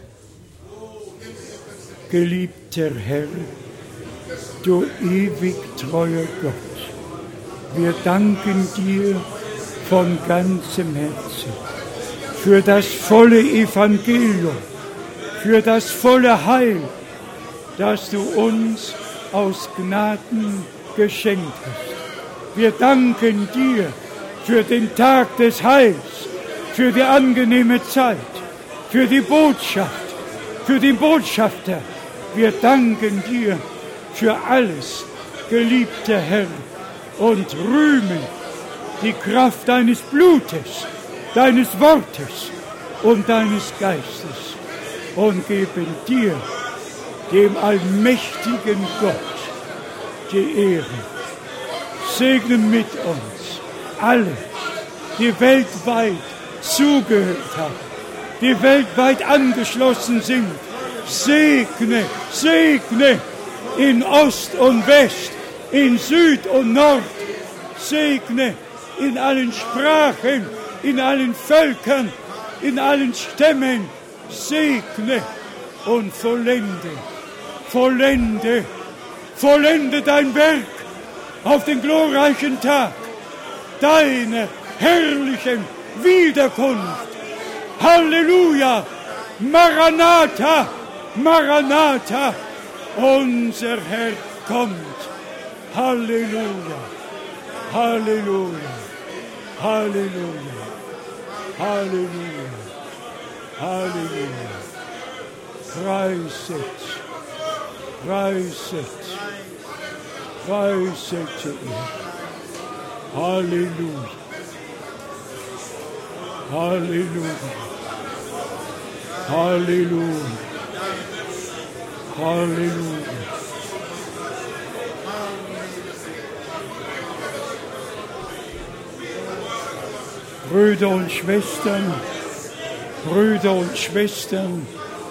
Geliebter Herr, du ewig treuer Gott, wir danken dir von ganzem Herzen für das volle Evangelium, für das volle Heil, das du uns aus Gnaden geschenkt hast. Wir danken dir für den Tag des Heils, für die angenehme Zeit, für die Botschaft, für den Botschafter. Wir danken dir für alles, geliebter Herr, und rühmen die Kraft deines Blutes, deines Wortes und deines Geistes und geben dir, dem allmächtigen Gott, die Ehre. Segne mit uns alle, die weltweit zugehört haben, die weltweit angeschlossen sind. Segne, segne in Ost und West, in Süd und Nord. Segne in allen Sprachen, in allen Völkern, in allen Stämmen. Segne und vollende, vollende, vollende dein Werk auf den glorreichen Tag deiner herrlichen Wiederkunft. Halleluja. Maranatha, Maranatha. Unser Herr kommt. Halleluja. Halleluja. Halleluja. Halleluja. Halleluja. Preiset. Preiset. Preiset ihn. Halleluja. Halleluja. Halleluja. Halleluja. Brüder und Schwestern, Brüder und Schwestern,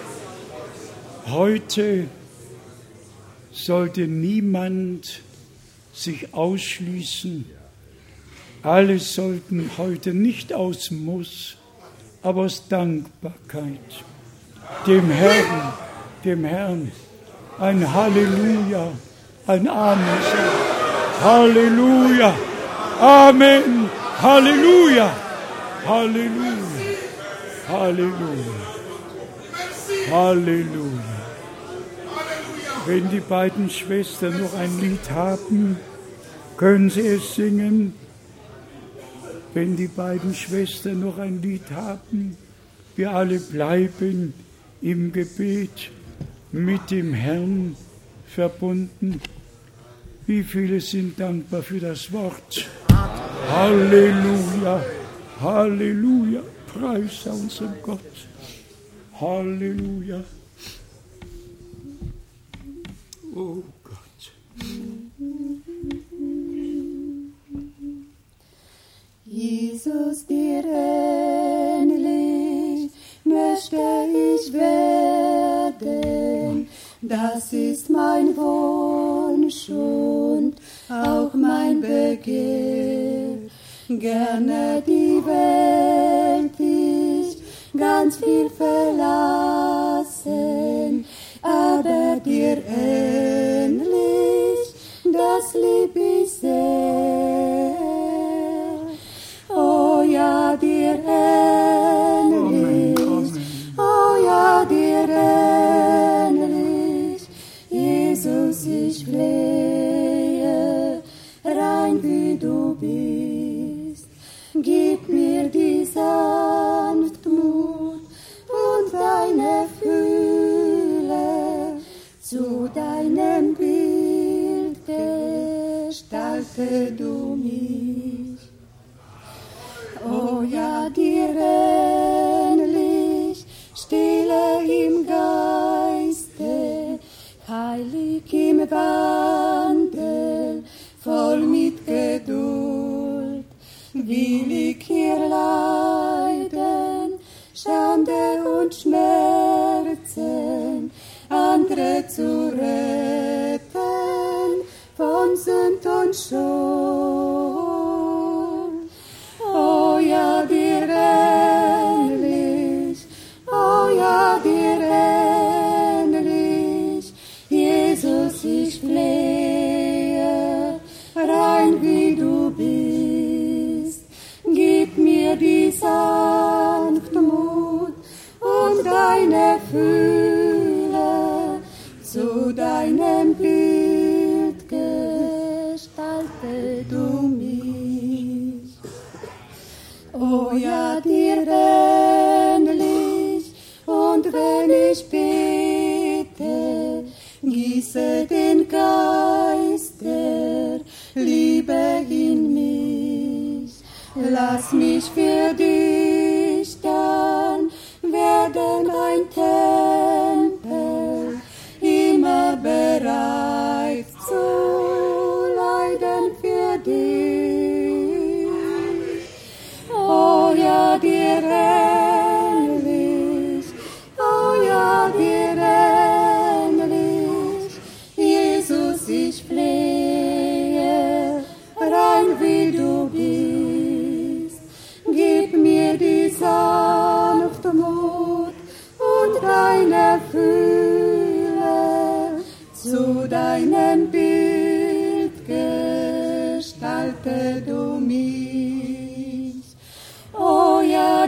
heute sollte niemand sich ausschließen. Alle sollten heute nicht aus Muss, aber aus Dankbarkeit dem Herrn, dem Herrn ein Halleluja, ein Amen sagen. Halleluja, Amen, Halleluja, Halleluja, Halleluja, Halleluja. Wenn die beiden Schwestern noch ein Lied haben, können sie es singen. Wenn die beiden Schwestern noch ein Lied haben, wir alle bleiben im Gebet mit dem Herrn verbunden. Wie viele sind dankbar für das Wort? Halleluja, Halleluja, preis unserem Gott. Halleluja. Oh Gott. Jesus, dir ähnlich möchte ich werden, das ist mein Wunsch und auch mein Begehr. Gerne die Welt ich ganz viel verlassen, aber dir ähnlich, das lieb ich sehr. Oh ja, dir ähnlich, oh ja, dir ähnlich, Jesus, ich flehe, rein wie du bist, gib mir die Sanftmut und deine Fülle, zu deinem Bild gestalte du mich. Oh ja, dir ähnlich, stille im Geiste, heilig im Wandel, voll mit Geduld, will ich hier leiden, Schande und Schmerzen, andere zu retten, von Sünd und Schuld. Oh ja, dir ähnlich, oh ja, dir ähnlich, Jesus, ich flehe, rein wie du bist, gib mir die Sanftmut und deine Fülle, zu deinem Bild gestalte du mich. Oh ja, dir ähnlich, und wenn ich bete, gieße den Geist der Liebe in mich. Lass mich für dich dann werden ein Tempel, immer bereit zu leiden für dich. Oh ja, dir ähnlich, oh ja, dir ähnlich, Jesus, ich flehe, rein wie du bist, gib mir die Sanftmut und deine Fülle, zu deinem Bild gestalte du mich. Oh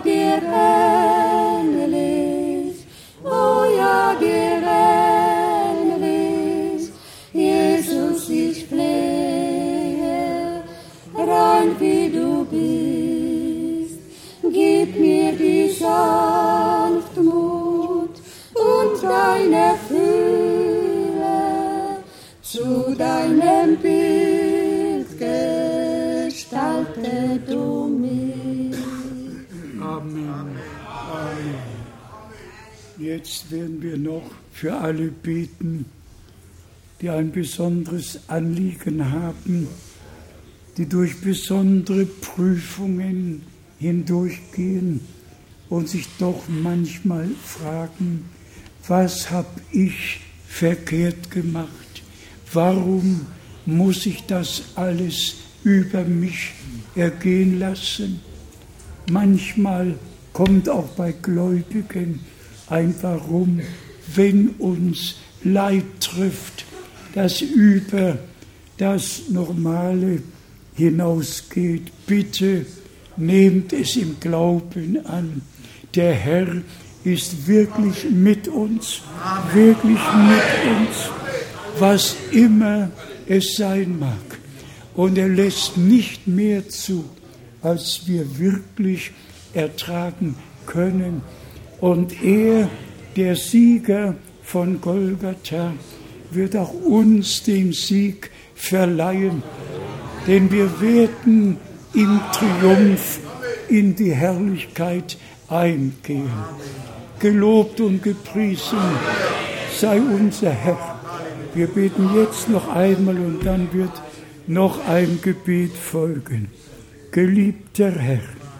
dir ähnlich, oh ja, dir ähnlich. Jesus, ich flehe, rein wie du bist, gib mir die Sanftmut und deine Fülle, zu deinem Bild gestalte du mich. Amen. Amen. Jetzt werden wir noch für alle beten, die ein besonderes Anliegen haben, die durch besondere Prüfungen hindurchgehen und sich doch manchmal fragen, was habe ich verkehrt gemacht? Warum muss ich das alles über mich ergehen lassen? Manchmal kommt auch bei Gläubigen ein Warum, wenn uns Leid trifft, das über das Normale hinausgeht. Bitte nehmt es im Glauben an. Der Herr ist wirklich mit uns, wirklich mit uns, was immer es sein mag. Und er lässt nicht mehr zu, als wir wirklich ertragen können. Und er, der Sieger von Golgatha, wird auch uns den Sieg verleihen, denn wir werden im Triumph in die Herrlichkeit eingehen. Gelobt und gepriesen sei unser Herr. Wir beten jetzt noch einmal und dann wird noch ein Gebet folgen. Geliebter Herr,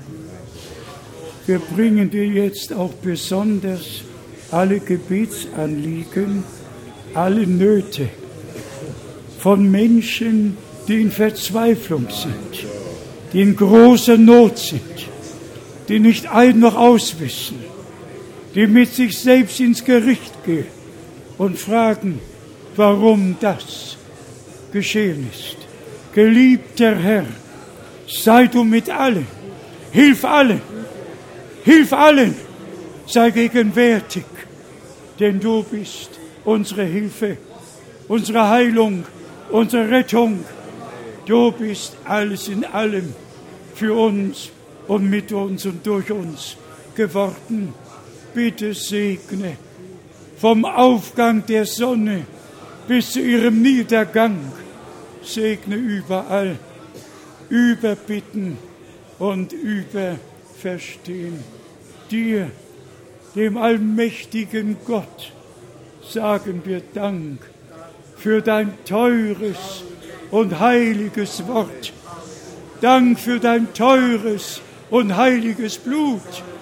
wir bringen dir jetzt auch besonders alle Gebetsanliegen, alle Nöte von Menschen, die in Verzweiflung sind, die in großer Not sind, die nicht ein noch auswissen, die mit sich selbst ins Gericht gehen und fragen, warum das geschehen ist. Geliebter Herr, sei du mit allen, hilf allen, hilf allen, sei gegenwärtig, denn du bist unsere Hilfe, unsere Heilung, unsere Rettung. Du bist alles in allem für uns und mit uns und durch uns geworden. Bitte segne vom Aufgang der Sonne bis zu ihrem Niedergang. Segne überall, überbitten und überverstehen. Dir, dem allmächtigen Gott, sagen wir Dank für dein teures und heiliges Wort. Dank für dein teures und heiliges Blut.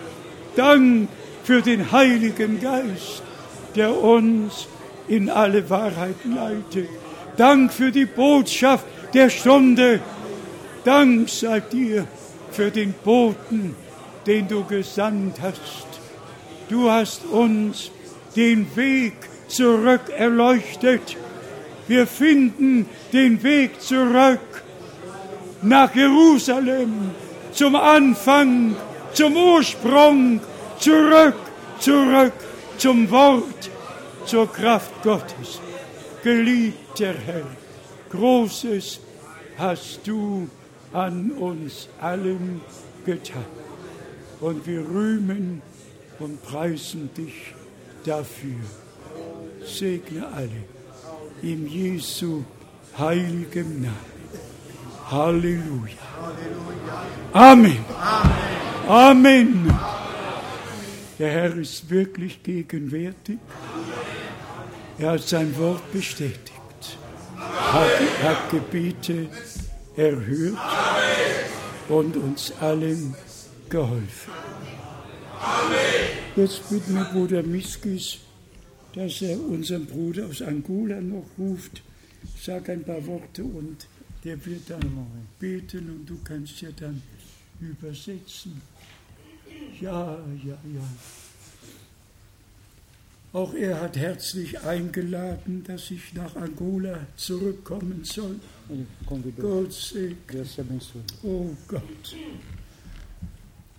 Dank für den Heiligen Geist, der uns in alle Wahrheit leitet. Dank für die Botschaft der Stunde. Dank sei dir für den Boten, den du gesandt hast. Du hast uns den Weg zurück erleuchtet. Wir finden den Weg zurück nach Jerusalem, zum Anfang, zum Ursprung, zurück, zurück zum Wort, zur Kraft Gottes. Geliebter Herr, Großes hast du an uns allen getan. Und wir rühmen und preisen dich dafür. Segne alle in Jesu heiligem Namen. Halleluja. Amen. Amen. Der Herr ist wirklich gegenwärtig. Er hat sein Wort bestätigt, hat, hat Gebete erhört und uns allen geholfen. Jetzt bitten wir Bruder Miskis, dass er unseren Bruder aus Angola noch ruft. Sag ein paar Worte und der wird dann beten und du kannst ja dann übersetzen. Ja, ja, ja. Auch er hat herzlich eingeladen, dass ich nach Angola zurückkommen soll. Gott segne. Oh Gott.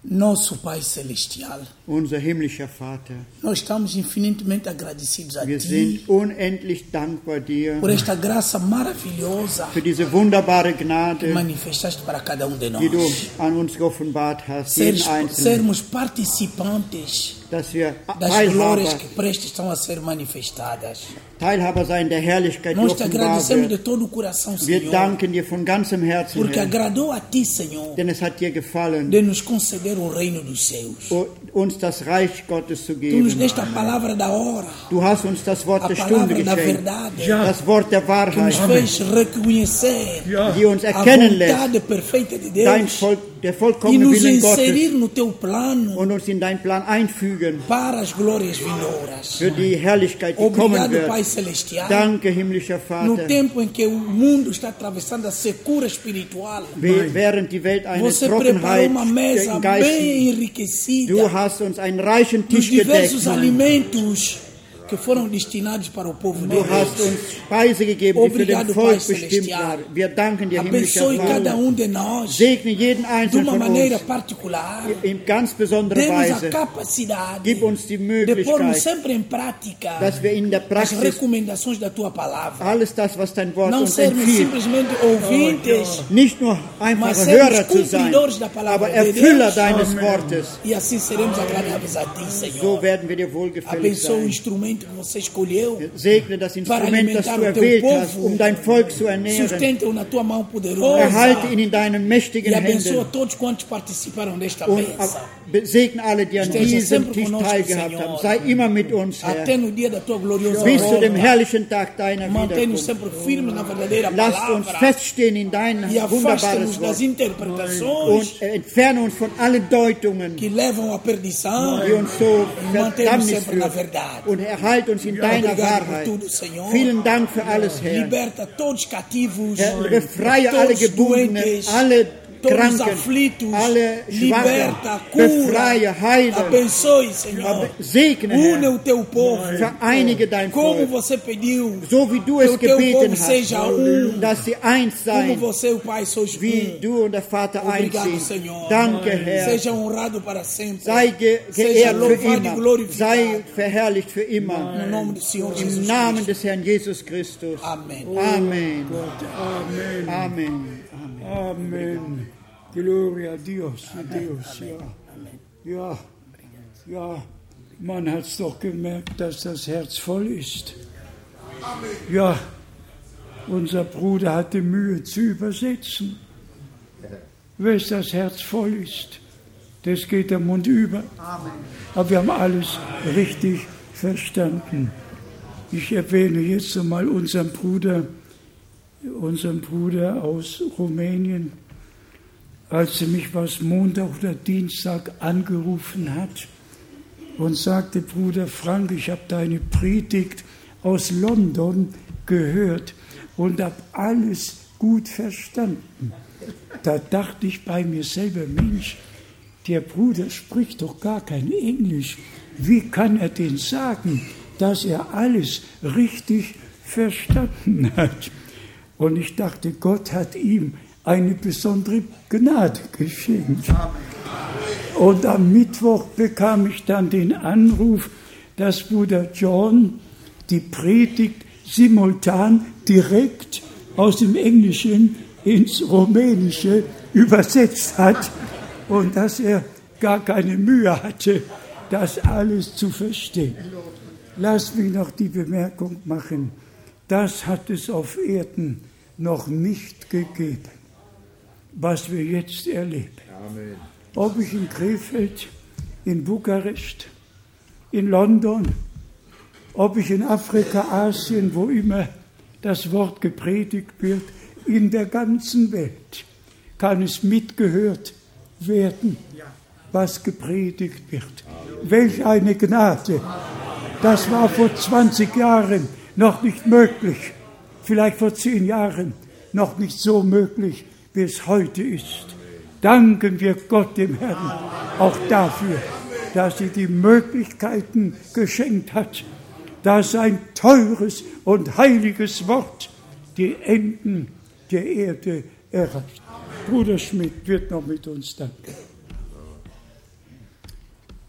Nosso Pai Celestial, unser himmlischer Vater, nós estamos infinitamente agradecidos a wir Ti sind unendlich dankbar dir por esta graça maravilhosa für diese wunderbare que Gnade, manifestaste para cada um de die du nós. an uns geoffenbart hast, jeden Seres, Einzelnen, sermos participantes dass wir das Teilhaber, glórias que prestes estão a ser manifestadas. Teilhaber sein der Herrlichkeit, die Nós te offenbar agradecemos de wird. todo o coração, Wir Senhor, danken dir von ganzem Herzen, porque Herr, agradou a Ti, Senhor, denn es hat dir gefallen, de nos conceder o reino dos céus. uns das Reich Gottes zu Tu nos geben. deste a palavra da hora, Du hast uns das Wort a der Stunde palavra da geschenkt, verdade, das Wort der que nos Wahrheit, fez reconhecer die uns a erkennen lässt, vontade perfeita de dein Deus Volk, der e vollkommene nos Willen inserir Gottes no Teu plano und uns in deinen Plan einfügen para as glórias vindouras. für die Herrlichkeit, die kommen Obrigado, Pai wird. Celestial. Danke, himmlischer No Vater. tempo em que o mundo está atravessando a secura espiritual, Während die Welt eine você preparou Trockenheit uma mesa im bem Geist, enriquecida du hast uns einen reichen dos Tisch gedeckt. diversos alimentos que foram destinados para o povo de Du hast Deus. uns Speise gegeben, die für den Obrigado, Volk Pai bestimmt Celestial. war. Wir danken dir, himmlischer Abençoe cada Vater. um de nós Segne jeden de Einzelnen uma von maneira uns particular. in ganz besonderer Dê-nos a Weise. capacidade Gib uns die de pormos Möglichkeit, sempre em prática dass wir in der as Praxis recomendações da Tua palavra. alles das, was dein Wort Não uns sermos empfiehlt, simplesmente ouvintes nicht nur Mas einfache sermos Hörer zu sein, cumpridores da palavra aber de Erfüller Deus. deines Wortes. e assim seremos agradáveis a Ti, So Senhor. werden wir dir wohlgefällig Abençoe o sein. instrumento que você escolheu. Segne das Instrument, das alimentar du o teu erwählt povo. hast, um dein Volk zu ernähren. Sustenta-o na Tua mão poderosa. Erhalte ihn in deinen mächtigen E abençoa Händen todos quantos participaram desta und mesa. segne alle, die an Esteja diesem sempre Tisch conosco, teilgehabt Senhor. haben. Sei immer mit uns, Até Herr, no dia da Tua gloriosa bis zu dem volta. herrlichen Tag deiner Mantém-nos Wiederkunft. sempre firmes na verdadeira Lasst uns palavra. feststehen in dein E wunderbares afasta-nos das Wort interpretações und entferne uns von allen Deutungen, que levam à perdição. die uns so E mantém-nos Verdammnis sempre na führen, verdade. und erhalt uns in deiner Obrigado por Wahrheit. tudo, Senhor. Vielen Dank für alles, Herr. Liberta todos cativos, Herr, befreie alle todos Gebundenen, doentes, alle todos Kranken, aflitos, alle liberta, Schwachen, cura, befreie, heile, abençoe, Senhor. segne, Une Herr, o teu povo, vereinige dein como Volk, você pediu, so wie du que es o teu gebeten povo seja hast, um, dass sie eins como sein, você, o Pai, sois wie um. du und der Vater eins Obrigado, sind. Senhor. Danke, Herr. Seja honrado para sempre. Sei ge Seja geehrt für louvado e immer, glorificado. sei verherrlicht für immer. No nome do Senhor Jesus Im Namen Cristo. des Herrn Jesus Christus. Amém. Amen. Amen. Amen. Amen. Gloria a Dios, a Dios, ja. Ja, ja, man hat es doch gemerkt, dass das Herz voll ist. Ja, unser Bruder hatte Mühe zu übersetzen. Wenn das Herz voll ist, das geht der Mund über. Aber wir haben alles richtig verstanden. Ich erwähne jetzt einmal unseren Bruder, unseren Bruder aus Rumänien, als er mich was Montag oder Dienstag angerufen hat und sagte, Bruder Frank, ich habe deine Predigt aus London gehört und habe alles gut verstanden. Da dachte ich bei mir selber, Mensch, der Bruder spricht doch gar kein Englisch. Wie kann er denn sagen, dass er alles richtig verstanden hat? Und ich dachte, Gott hat ihm eine besondere Gnade geschenkt. Und am Mittwoch bekam ich dann den Anruf, dass Bruder John die Predigt simultan direkt aus dem Englischen ins Rumänische übersetzt hat und dass er gar keine Mühe hatte, das alles zu verstehen. Lass mich noch die Bemerkung machen, das hat es auf Erden noch nicht gegeben, was wir jetzt erleben. Amen. Ob ich in Krefeld, in Bukarest, in London, ob ich in Afrika, Asien, wo immer das Wort gepredigt wird, in der ganzen Welt kann es mitgehört werden, was gepredigt wird. Welch eine Gnade! Das war vor zwanzig Jahren noch nicht möglich, vielleicht vor zehn Jahren noch nicht so möglich, wie es heute ist. Danken wir Gott, dem Herrn, auch dafür, dass er die Möglichkeiten geschenkt hat, dass sein teures und heiliges Wort die Enden der Erde erreicht. Bruder Schmidt wird noch mit uns danken.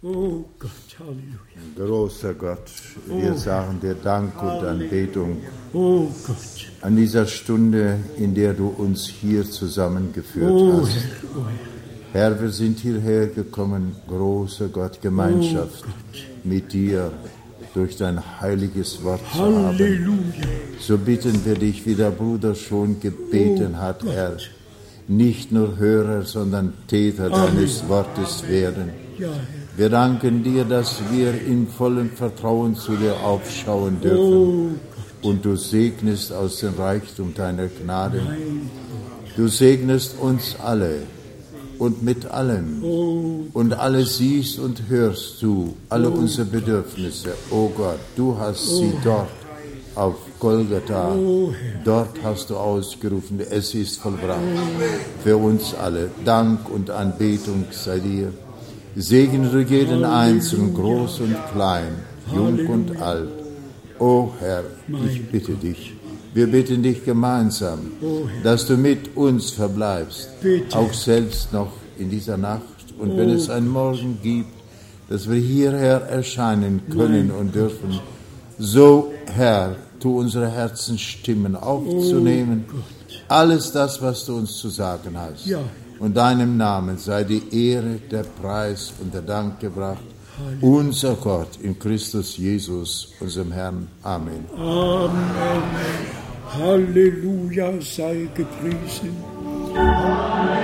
Oh Gott, Halleluja. Großer Gott, wir Oh. sagen dir Dank und Anbetung Oh Gott. an dieser Stunde, in der du uns hier zusammengeführt Oh hast. Herr, oh Herr. Herr, wir sind hierher gekommen, großer Gott, Gemeinschaft mit dir durch dein heiliges Wort zu haben. Halleluja. So bitten wir dich, wie der Bruder schon gebeten hat, Herr, nicht nur Hörer, sondern Täter deines Wortes werden. Ja, Herr. Wir danken dir, dass wir in vollem Vertrauen zu dir aufschauen Oh dürfen. Gott. Und du segnest aus dem Reichtum deiner Gnade. Mein Du segnest uns alle und mit allem. Oh. Und alles siehst und hörst du, alle unsere Bedürfnisse. Oh Gott, du hast sie dort auf Golgatha, dort hast du ausgerufen, es ist vollbracht. Für uns alle. Dank und Anbetung sei dir. Segne du jeden Einzelnen, groß und klein, jung und alt. O Herr, ich bitte dich, wir bitten dich gemeinsam, dass du mit uns verbleibst, auch selbst noch in dieser Nacht. Und wenn es einen Morgen gibt, dass wir hierher erscheinen können und dürfen, so, Herr, tu unsere Herzensstimmen aufzunehmen, alles das, was du uns zu sagen hast. Ja. Und deinem Namen sei die Ehre, der Preis und der Dank gebracht. Unser Gott in Christus Jesus, unserem Herrn. Amen. Amen. Halleluja sei gepriesen.